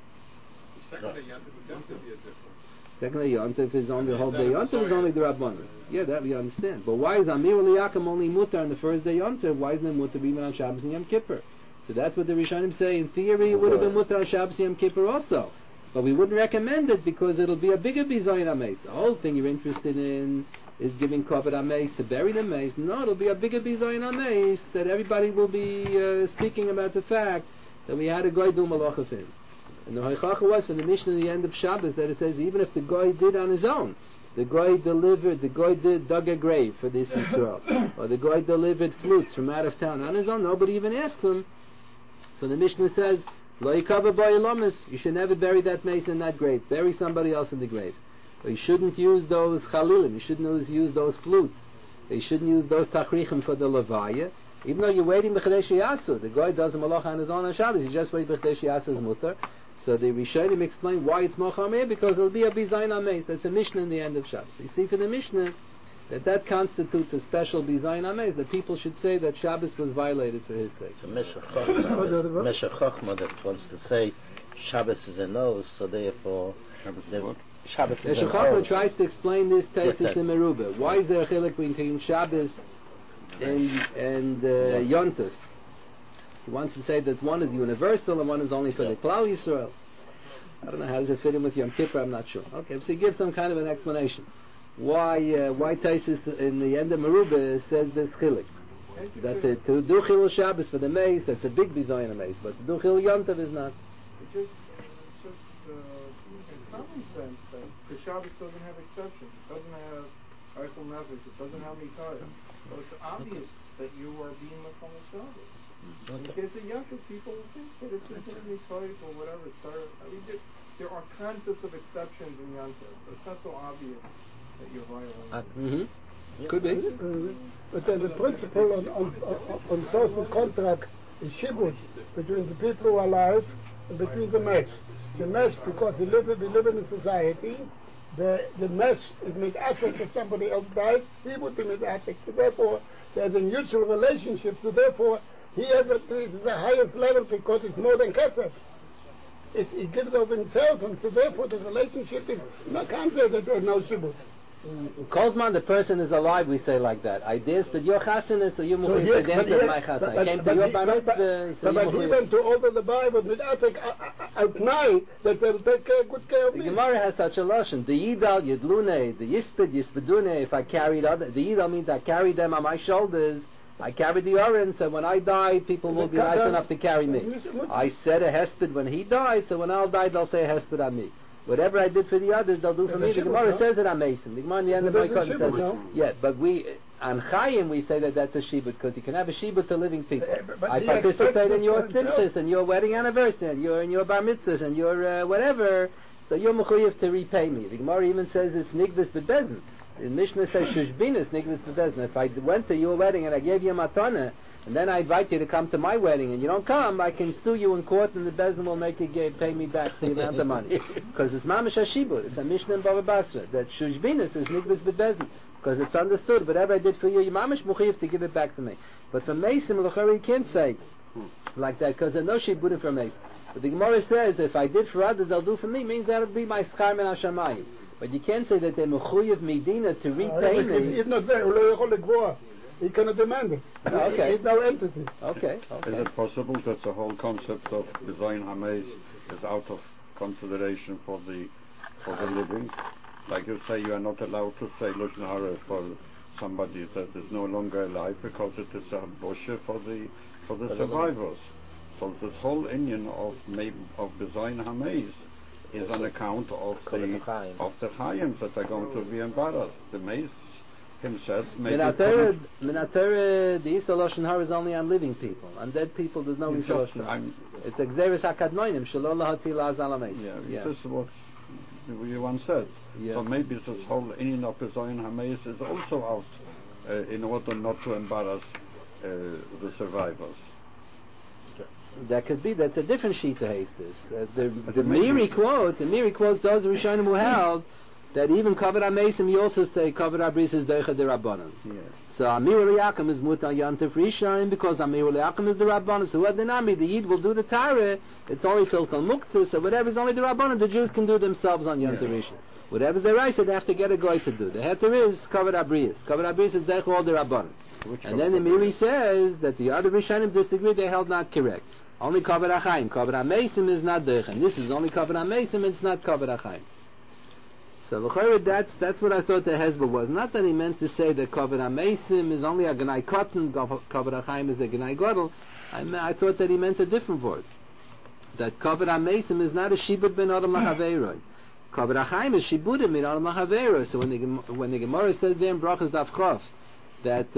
The second day Yontif would definitely be a difference. Second day Yontif is only the whole day Yontif is only the Rabbanon. Yeah, that we understand. But why is Amir Liyakim only mutter on the first day Yontif? Why isn't it mutter even on Shabbos and Yom Kippur? So that's what the Rishonim say. In theory, it would have been mutter on Shabbos and Yom Kippur also. But we wouldn't recommend it because it'll be a bigger bizayin ameis. The whole thing you're interested in is giving kavod ameis to bury the mace. No, it'll be a bigger bizayin ameis that everybody will be speaking about the fact that we had a guy do malach of him. And the halacha was from the Mishnah in the end of Shabbos that it says even if the guy did on his own, the guy dug a grave for this Yisrael, or the guy delivered flutes from out of town on his own, nobody even asked him. So the Mishnah says, Lo yikava b'olamis, you should never bury that mace in that grave. Bury somebody else in the grave. Or you shouldn't use those chalilim, you shouldn't use those flutes. You shouldn't use those tachrichim for the levaya. Even though you're waiting b'chadei sheyasu, the guy does a malach on his own on Shabbos, he just waits b'chadei sheyasu's mutter. So the Rishonim explain why it's mochamer, because it'll be a bizayin ameis. That's a Mishnah in the end of Shabbos. You see for the Mishnah that constitutes a special bizayin ameis, that people should say that Shabbos was violated for his sake. So Meshach Chochmah that wants to say Shabbos is a nose, so therefore Shabbos is a nose. Chochmah tries to explain this Tosfos in Merubah. Why is there a chilek between Shabbos and Yontif? He wants to say that one is universal and one is only for the Klal Yisrael. I don't know, how does it fit in with Yom Kippur? I'm not sure. Okay, so he gives some kind of an explanation. Why Tosfos in the end of Merubah says this chilek, that to do Chilul Shabbos for the mace, that's a big bizayin mace, but to do Chilul Yontif is not. It's just common sense that the Shabbos doesn't have exceptions. It doesn't have Eichel Nefesh. It doesn't have Mikayah. So it's obvious that you are being Machal Shabbos. If it's a Yontif, people will think that it's considered Mikayah or whatever. I mean, there are concepts of exceptions in Yontif, so it's not so obvious that you're violating. Could be. But then the principle on social contract is shibud between the people who are alive and between the mess. The mess, because we live in a society, the mess is mit'asek. If somebody else dies, he would be mit'asek. So therefore, there's a mutual relationship. So therefore, he has the highest level because it's more than kesef. He gives of himself, and so therefore the relationship is not considered that there's no shibud. Kozman, the person is alive, we say like that. I did that your chassan is, so you must to dance at my chassan. I came to your bar mitzvah, but he went to order the Bible with Atek out now that they'll take good care of me. The Gemara has such a lashon. The Yidal, Yidlune, the Yispid, Yispidune, if I carried other, the Yidal means I carried them on my shoulders. I carried the Oren, so when I die, people will be nice enough to carry me. I said a hesped when he died, so when I'll die, they'll say a hesped on me. Whatever I did for the others, they'll do for me. The Gemara says it on Mason. The Gemara in the end of my cotton says it. Yeah, but on Chaim we say that that's a shibud because you can have a shibud to living people. I participate in your simchas and your wedding anniversary and your bar mitzvahs and your whatever. So you're mechuyev to repay me. The Gemara even says it's nigvis b'bezdin. The Mishnah says shushbinas nigvis b'bezdin. If I went to your wedding and I gave you a matana, and then I invite you to come to my wedding, and you don't come, I can sue you in court, and the bezdin will make you pay me back the amount of money. Because it's mamash hashibud. It's a Mishnah in Bava Basra that shushbinas is nigvis b'bezdin. Because it's understood, whatever I did for you, you mamash mechuyev to give it back to me. But for Mason, l'chari you can't say like that, because there's no shibudim for Mason. But the Gemara says, if I did for others, they'll do for me, means that'll be my schar min hashamayim. But you can't say that they're mechuyev medina to repay me. He's not there. He cannot demand it. Okay. He's no entity. Okay. Is it possible that the whole concept of Bezoin Hameis is out of consideration for the living? Like you say, you are not allowed to say Lashon Hara for somebody that is no longer alive because it is a boshe for the survivors. So this whole Inyan of Bezoin Hameis is on account of the Chayims that are going to be embarrassed. The Meis himself made Minatera, the Yisrael Lashon Hara is only on living people. On dead people, there's no Yisrael Lashon Hara. It's Exeris HaKadmoinim, Shelo Lahatzi La'azal HaMeis. Yeah, this is what you once said. Yeah. So maybe this whole Inyan of Bezoin Hameis is also out in order not to embarrass the survivors. That could be. That's a different sheet to haste this. The Miri quotes those Rishonim who held that even Kavod HaMeisim, you also say Kavod HaBris is Deicha de Rabbanon. So Amir Liakim is Mutar Yantif Rishon because Amir Liakim is the Rabbanon. So what the Nami, the Yid will do the Tare. It's only Filkal Muktzis or whatever is only the Rabbanon. The Jews can do themselves on Yantif Rishon. Whatever's their right, so they have to get a goy to do. The heter is Kavod HaBris. Kavod HaBris is Deicha all the Rabbanon. And then the Miri says that the other Rishonim disagree. They held not correct. Only Kavod HaChaim. Kavod HaMeisim is not Deicha. And this is only Kavod HaMeisim. It's not Kavod HaChaim. So that's what I thought the Hezbollah was. Not that he meant to say that Kavod HaMeisim is only a Gnai Cotton, Kavod HaChaim is a Gnai Godel. I thought that he meant a different word. That Kavod HaMeisim is not a Shibud ben Adam Lachaveiroi. Kavod HaChaim is Shibudim ben Adam Lachaveiroi. So when the Gemara says there in Brachas Daf Chof that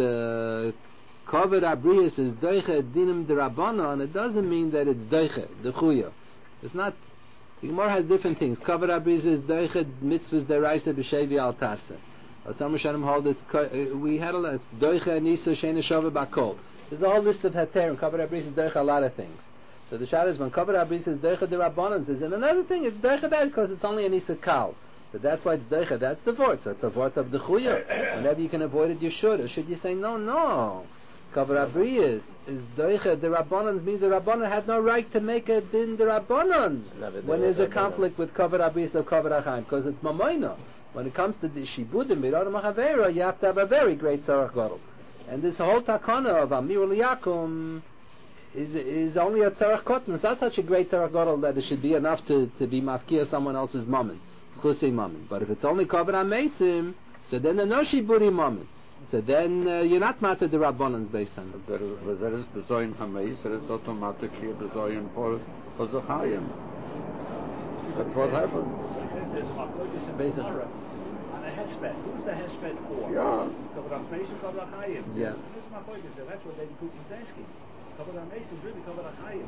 Kavod HaBrius is Deicha Dinim D'Rabbanon, it doesn't mean that it's Deicha, the Chuya. It's not. The Gemara has different things. Kavod HaBrius is Deicha Mitzvahs Deraisa B'Shevi Al Tasa. Some Rishonim hold it's we had a lot. It's Deicha Nisa Sheina Shava Bakol. There's a whole list of Heterim. Kavod HaBrius is Deicha a lot of things. So the Shad is when Kavod HaBrius is Deicha D'Rabbanon says, and another thing, it's Deicha that because it's only a Nisa Kal. But that's why it's Deicha. That's the Vort. So it's a Vort of the Chuya. Whenever you can avoid it, you should. Or should you say no? Kavod HaBrius is Deicha. The Rabbanans means the Rabbanan had no right to make a din the Rabbanans when there's a conflict with Kavod HaBrius or Kavod HaChaim because it's Mamoina. When it comes to the Shibudim, B'Rodam HaChavera, you have to have a very great Tzarech Gadol. And this whole takana of Amir Liakum is only a Tzarech Kotten. It's not such a great Tzarech Gadol that it should be enough to be mafkia someone else's mammon. It's Chusei mammon. But if it's only Kavod HaMeisim, so then there's no Shibudim mammon. So then you're not matter the Rabbanans based on it. There is Bezoin Hameis, there is automatically a Bezoin for Zachayim. That's what happened. There's a Makotis and Gemara on a hesped. Who's the hesped for? Yeah. Kavod HaMeisim, Kavod HaChaim. Yeah. There's a Makotis, and that's what David Koopman is asking. Kavod HaMeisim is really Kavod HaChaim.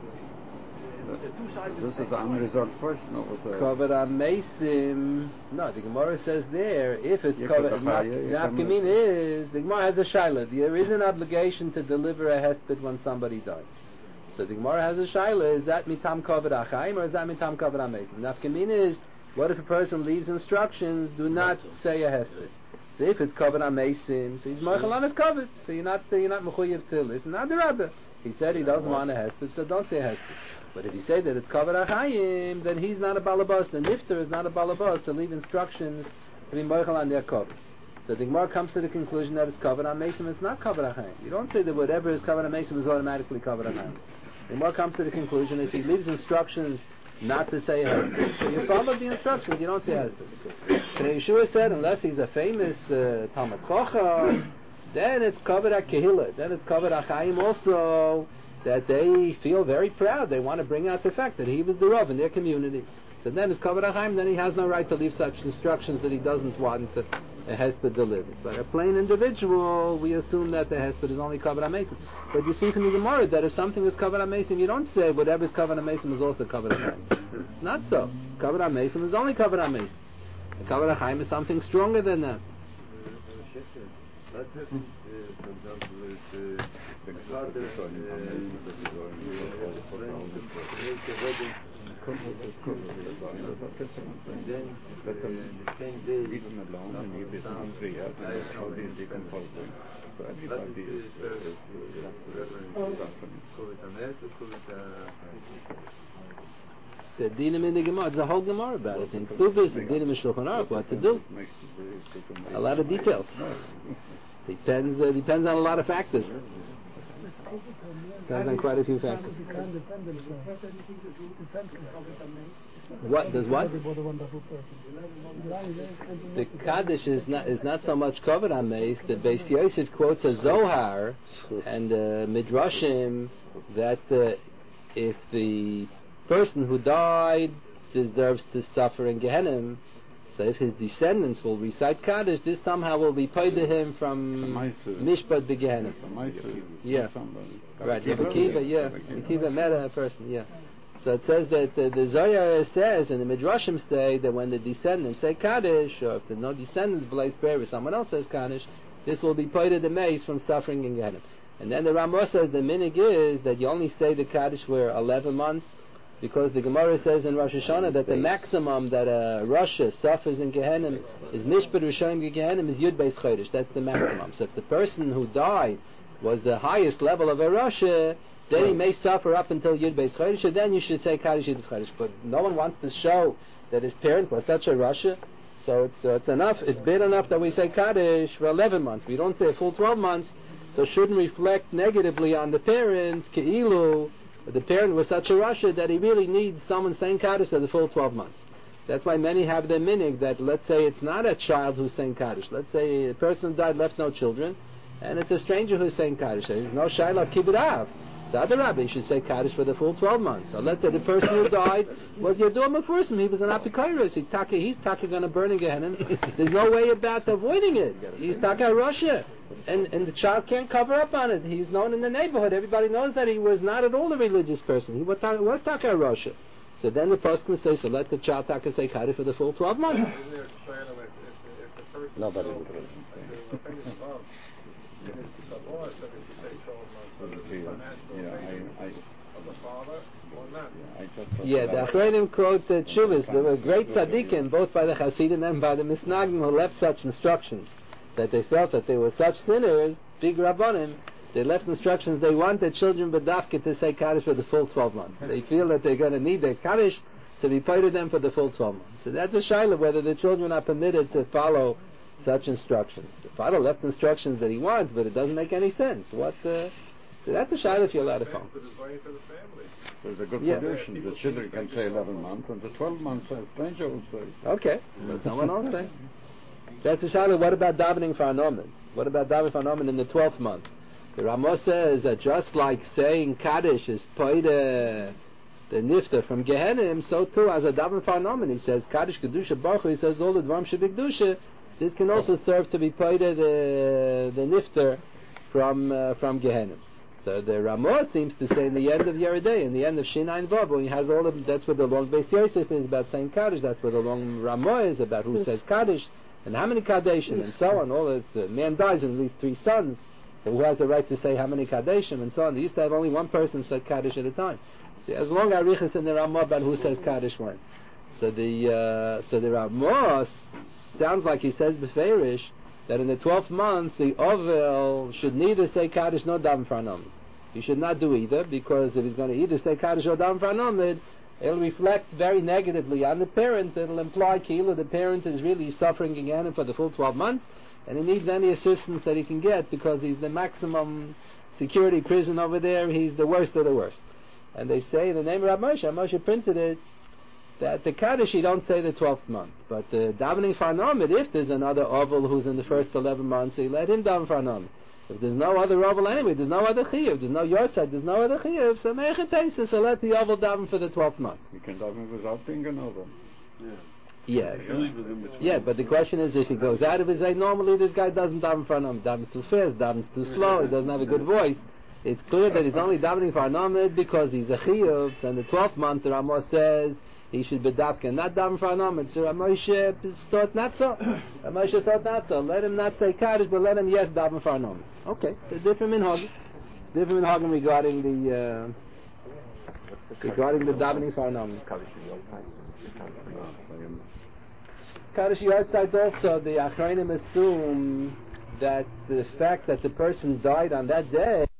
This is the unresolved question over there. Kavod HaMeisim. No, the Gemara says there, if it's Kavod HaChaim is, the Gemara has a shaila. There is an obligation to deliver a hesped when somebody dies. So the Gemara has a shaila, is that mitam Kavod HaChaim or is that mitam Kavod HaMeisim? Nafkamina is, what if a person leaves instructions, do not say a hesped. So if it's Kavod HaMeisim, so he's Moichel on his Kavod. So you're not Mechuyev to listen. Not the Rabbi. He said he doesn't want a hesped, so don't say a hesped. But if you say that it's Kavod HaChaim, then he's not a balabas. The nifter is not a balabas to leave instructions to be moichel on their kavod. So the Gemara comes to the conclusion that it's Kavod HaMeisim. It's not Kavod HaChaim. You don't say that whatever is Kavod HaMeisim is automatically Kavod HaChaim. The Gemara comes to the conclusion if he leaves instructions not to say hesped, so you follow the instructions. You don't say hesped. So Yeshua said, unless he's a famous Talmud Chacham, then it's Kavod HaKehillah. Then it's Kavod HaChaim also. That they feel very proud. They want to bring out the fact that he was the Rav in their community. So then it's Kavod HaChaim, then he has no right to leave such instructions that he doesn't want a hesped delivered. But a plain individual, we assume that the hesped is only Kavod HaMesim. But you see from the Gemara that if something is Kavod HaMesim, you don't say whatever is Kavod HaMesim is also Kavod HaChaim. It's not so. Kavod HaMesim is only Kavod HaMesim. Kavod HaChaim is something stronger than that. What happens, for example, the father makes a wedding, and then the same day, leave him alone and he is not free out, and that's how they decompose. So everybody is the dinim in the Gemara, there's a whole Gemara about it. In Ksubis, the dinim in Shulchan Aruch, what to do. A lot of details. Depends on a lot of factors. Depends on quite a few factors. What does what? The Kaddish is not so much covered on Meis. The Beis Yosef quotes a Zohar and Midrashim that if the person who died deserves to suffer in Gehenna, so if his descendants will recite Kaddish, this somehow will be paid to him from Mishpat B'Gehenna. Yeah, right. Rabbi Akiva met a person. Yeah. So it says that the Zohar says, and the Midrashim say that when the descendants say Kaddish, or if there's no descendants, Blaze prayer, someone else says Kaddish, this will be paid to the mace from suffering in Gehenna. And then the Ramah says the minig is that you only say the Kaddish for 11 months, because the Gemara says in Rosh Hashanah that the maximum that a Rasha suffers in Gehenna is Mishpat Rishayim Gehenna is Yud Beis Chodesh. That's the maximum. So if the person who died was the highest level of a Rasha, then he may suffer up until Yud Beis Chodesh, and then you should say Kaddish Yud Beis Chodesh. But no one wants to show that his parent was such a Rasha, so it's enough. It's big enough that we say Kaddish for 11 months. We don't say a full 12 months, so it shouldn't reflect negatively on the parent. Ke'ilu, the parent was such a Rasha that he really needs someone saying Kaddish for the full 12 months. That's why many have the minig that, let's say it's not a child who's saying Kaddish. Let's say a person who died left no children, and it's a stranger who's saying Kaddish. There's no Shaila Kibbut Av. So other rabbi should say Kaddish for the full 12 months. So let's say the person who died was Yadua Mefursim. He was an Apikairos. He's taka going to burn in Gehenna. There's no way about avoiding it. He's taka Rasha. And the child can't cover up on it. He's known in the neighborhood. Everybody knows that he was not at all a religious person. He was taka Rasha. So then the poskim say, so let the child taka say Kaddish for the full 12 months. Nobody would listen. Yeah, the Achronim quote the Tshuvas. There were great tzaddikim, both by the Hasidim and by the Misnagim, who left such instructions, that they felt that they were such sinners, big Rabbanim, they left instructions they want their children B'dafka to say Kaddish for the full 12 months. They feel that they're going to need their Kaddish to be paid to them for the full 12 months. So that's a shaila whether the children are permitted to follow such instructions. The father left instructions that he wants, but it doesn't make any sense. So that's a shaila if you're allowed to follow. There's a good solution. The children can say 11 months, and the 12 months a stranger will say. Okay, let someone else say. That's a shaila. What about davening for Anomen? What about davening for Anomen in the 12th month? The Ramah says that just like saying Kaddish is paid the nifta from Gehenim, so too as a daven for Anomen. He says Kaddish Kedusha Baruch Hu, he says all the dvarim shebik Kedusha. This can also serve to be paid the nifter from Gehenim. So the Ramah seems to say in the end of Yeridei, in the end of Shinayin Vav, when he has all of that's where the long Beis Yosef is about saying Kaddish. That's where the long Ramah is about who says Kaddish and how many Kaddashim and so on. All that man dies and leaves 3 sons. So who has the right to say how many Kaddashim and so on? They used to have only one person say Kaddish at a time. So as long as Arichas in the Ramah about who says Kaddish when. So the Ramah sounds like he says beferish that in the 12th month the Ovel should neither say Kaddish nor daven for Anomen. He should not do either, because if he's going to either say Kaddish or daven for Anomen, it'll reflect very negatively on the parent. It'll imply Kila, the parent is really suffering again for the full 12 months, and he needs any assistance that he can get because he's the maximum security prison over there. He's the worst of the worst. And they say in the name of Rav Moshe printed it, that the Kaddish you don't say the 12th month, but the davening for Anomen, if there's another Ovel who's in the first 11 months, so you let him daven for Anomen. If there's no other Yovel anyway, there's no other Chiyuv, there's no Yortzeit, there's no other Chiyuv, so Mechatesa, so let the Yovel daven for the 12th month. You can daven without being an Yovel. Yeah, but the question is, if he goes out of his way, normally this guy doesn't daven for Anam, davens too fast, davens too slow, he doesn't have a good voice. It's clear that he's only davening for Anam because he's a Chiyuv, and the 12th month the Ramah says he should be dafka, not daven for Anam. So Ramoshe thought not so. Ramoshe thought not so. Let him not say Kaddish, but let him daven for Anam. Okay, they're different minhagim. Different minhagim regarding the davening for Anam. Kaddish outside also, the Achrayim assume that the fact that the person died on that day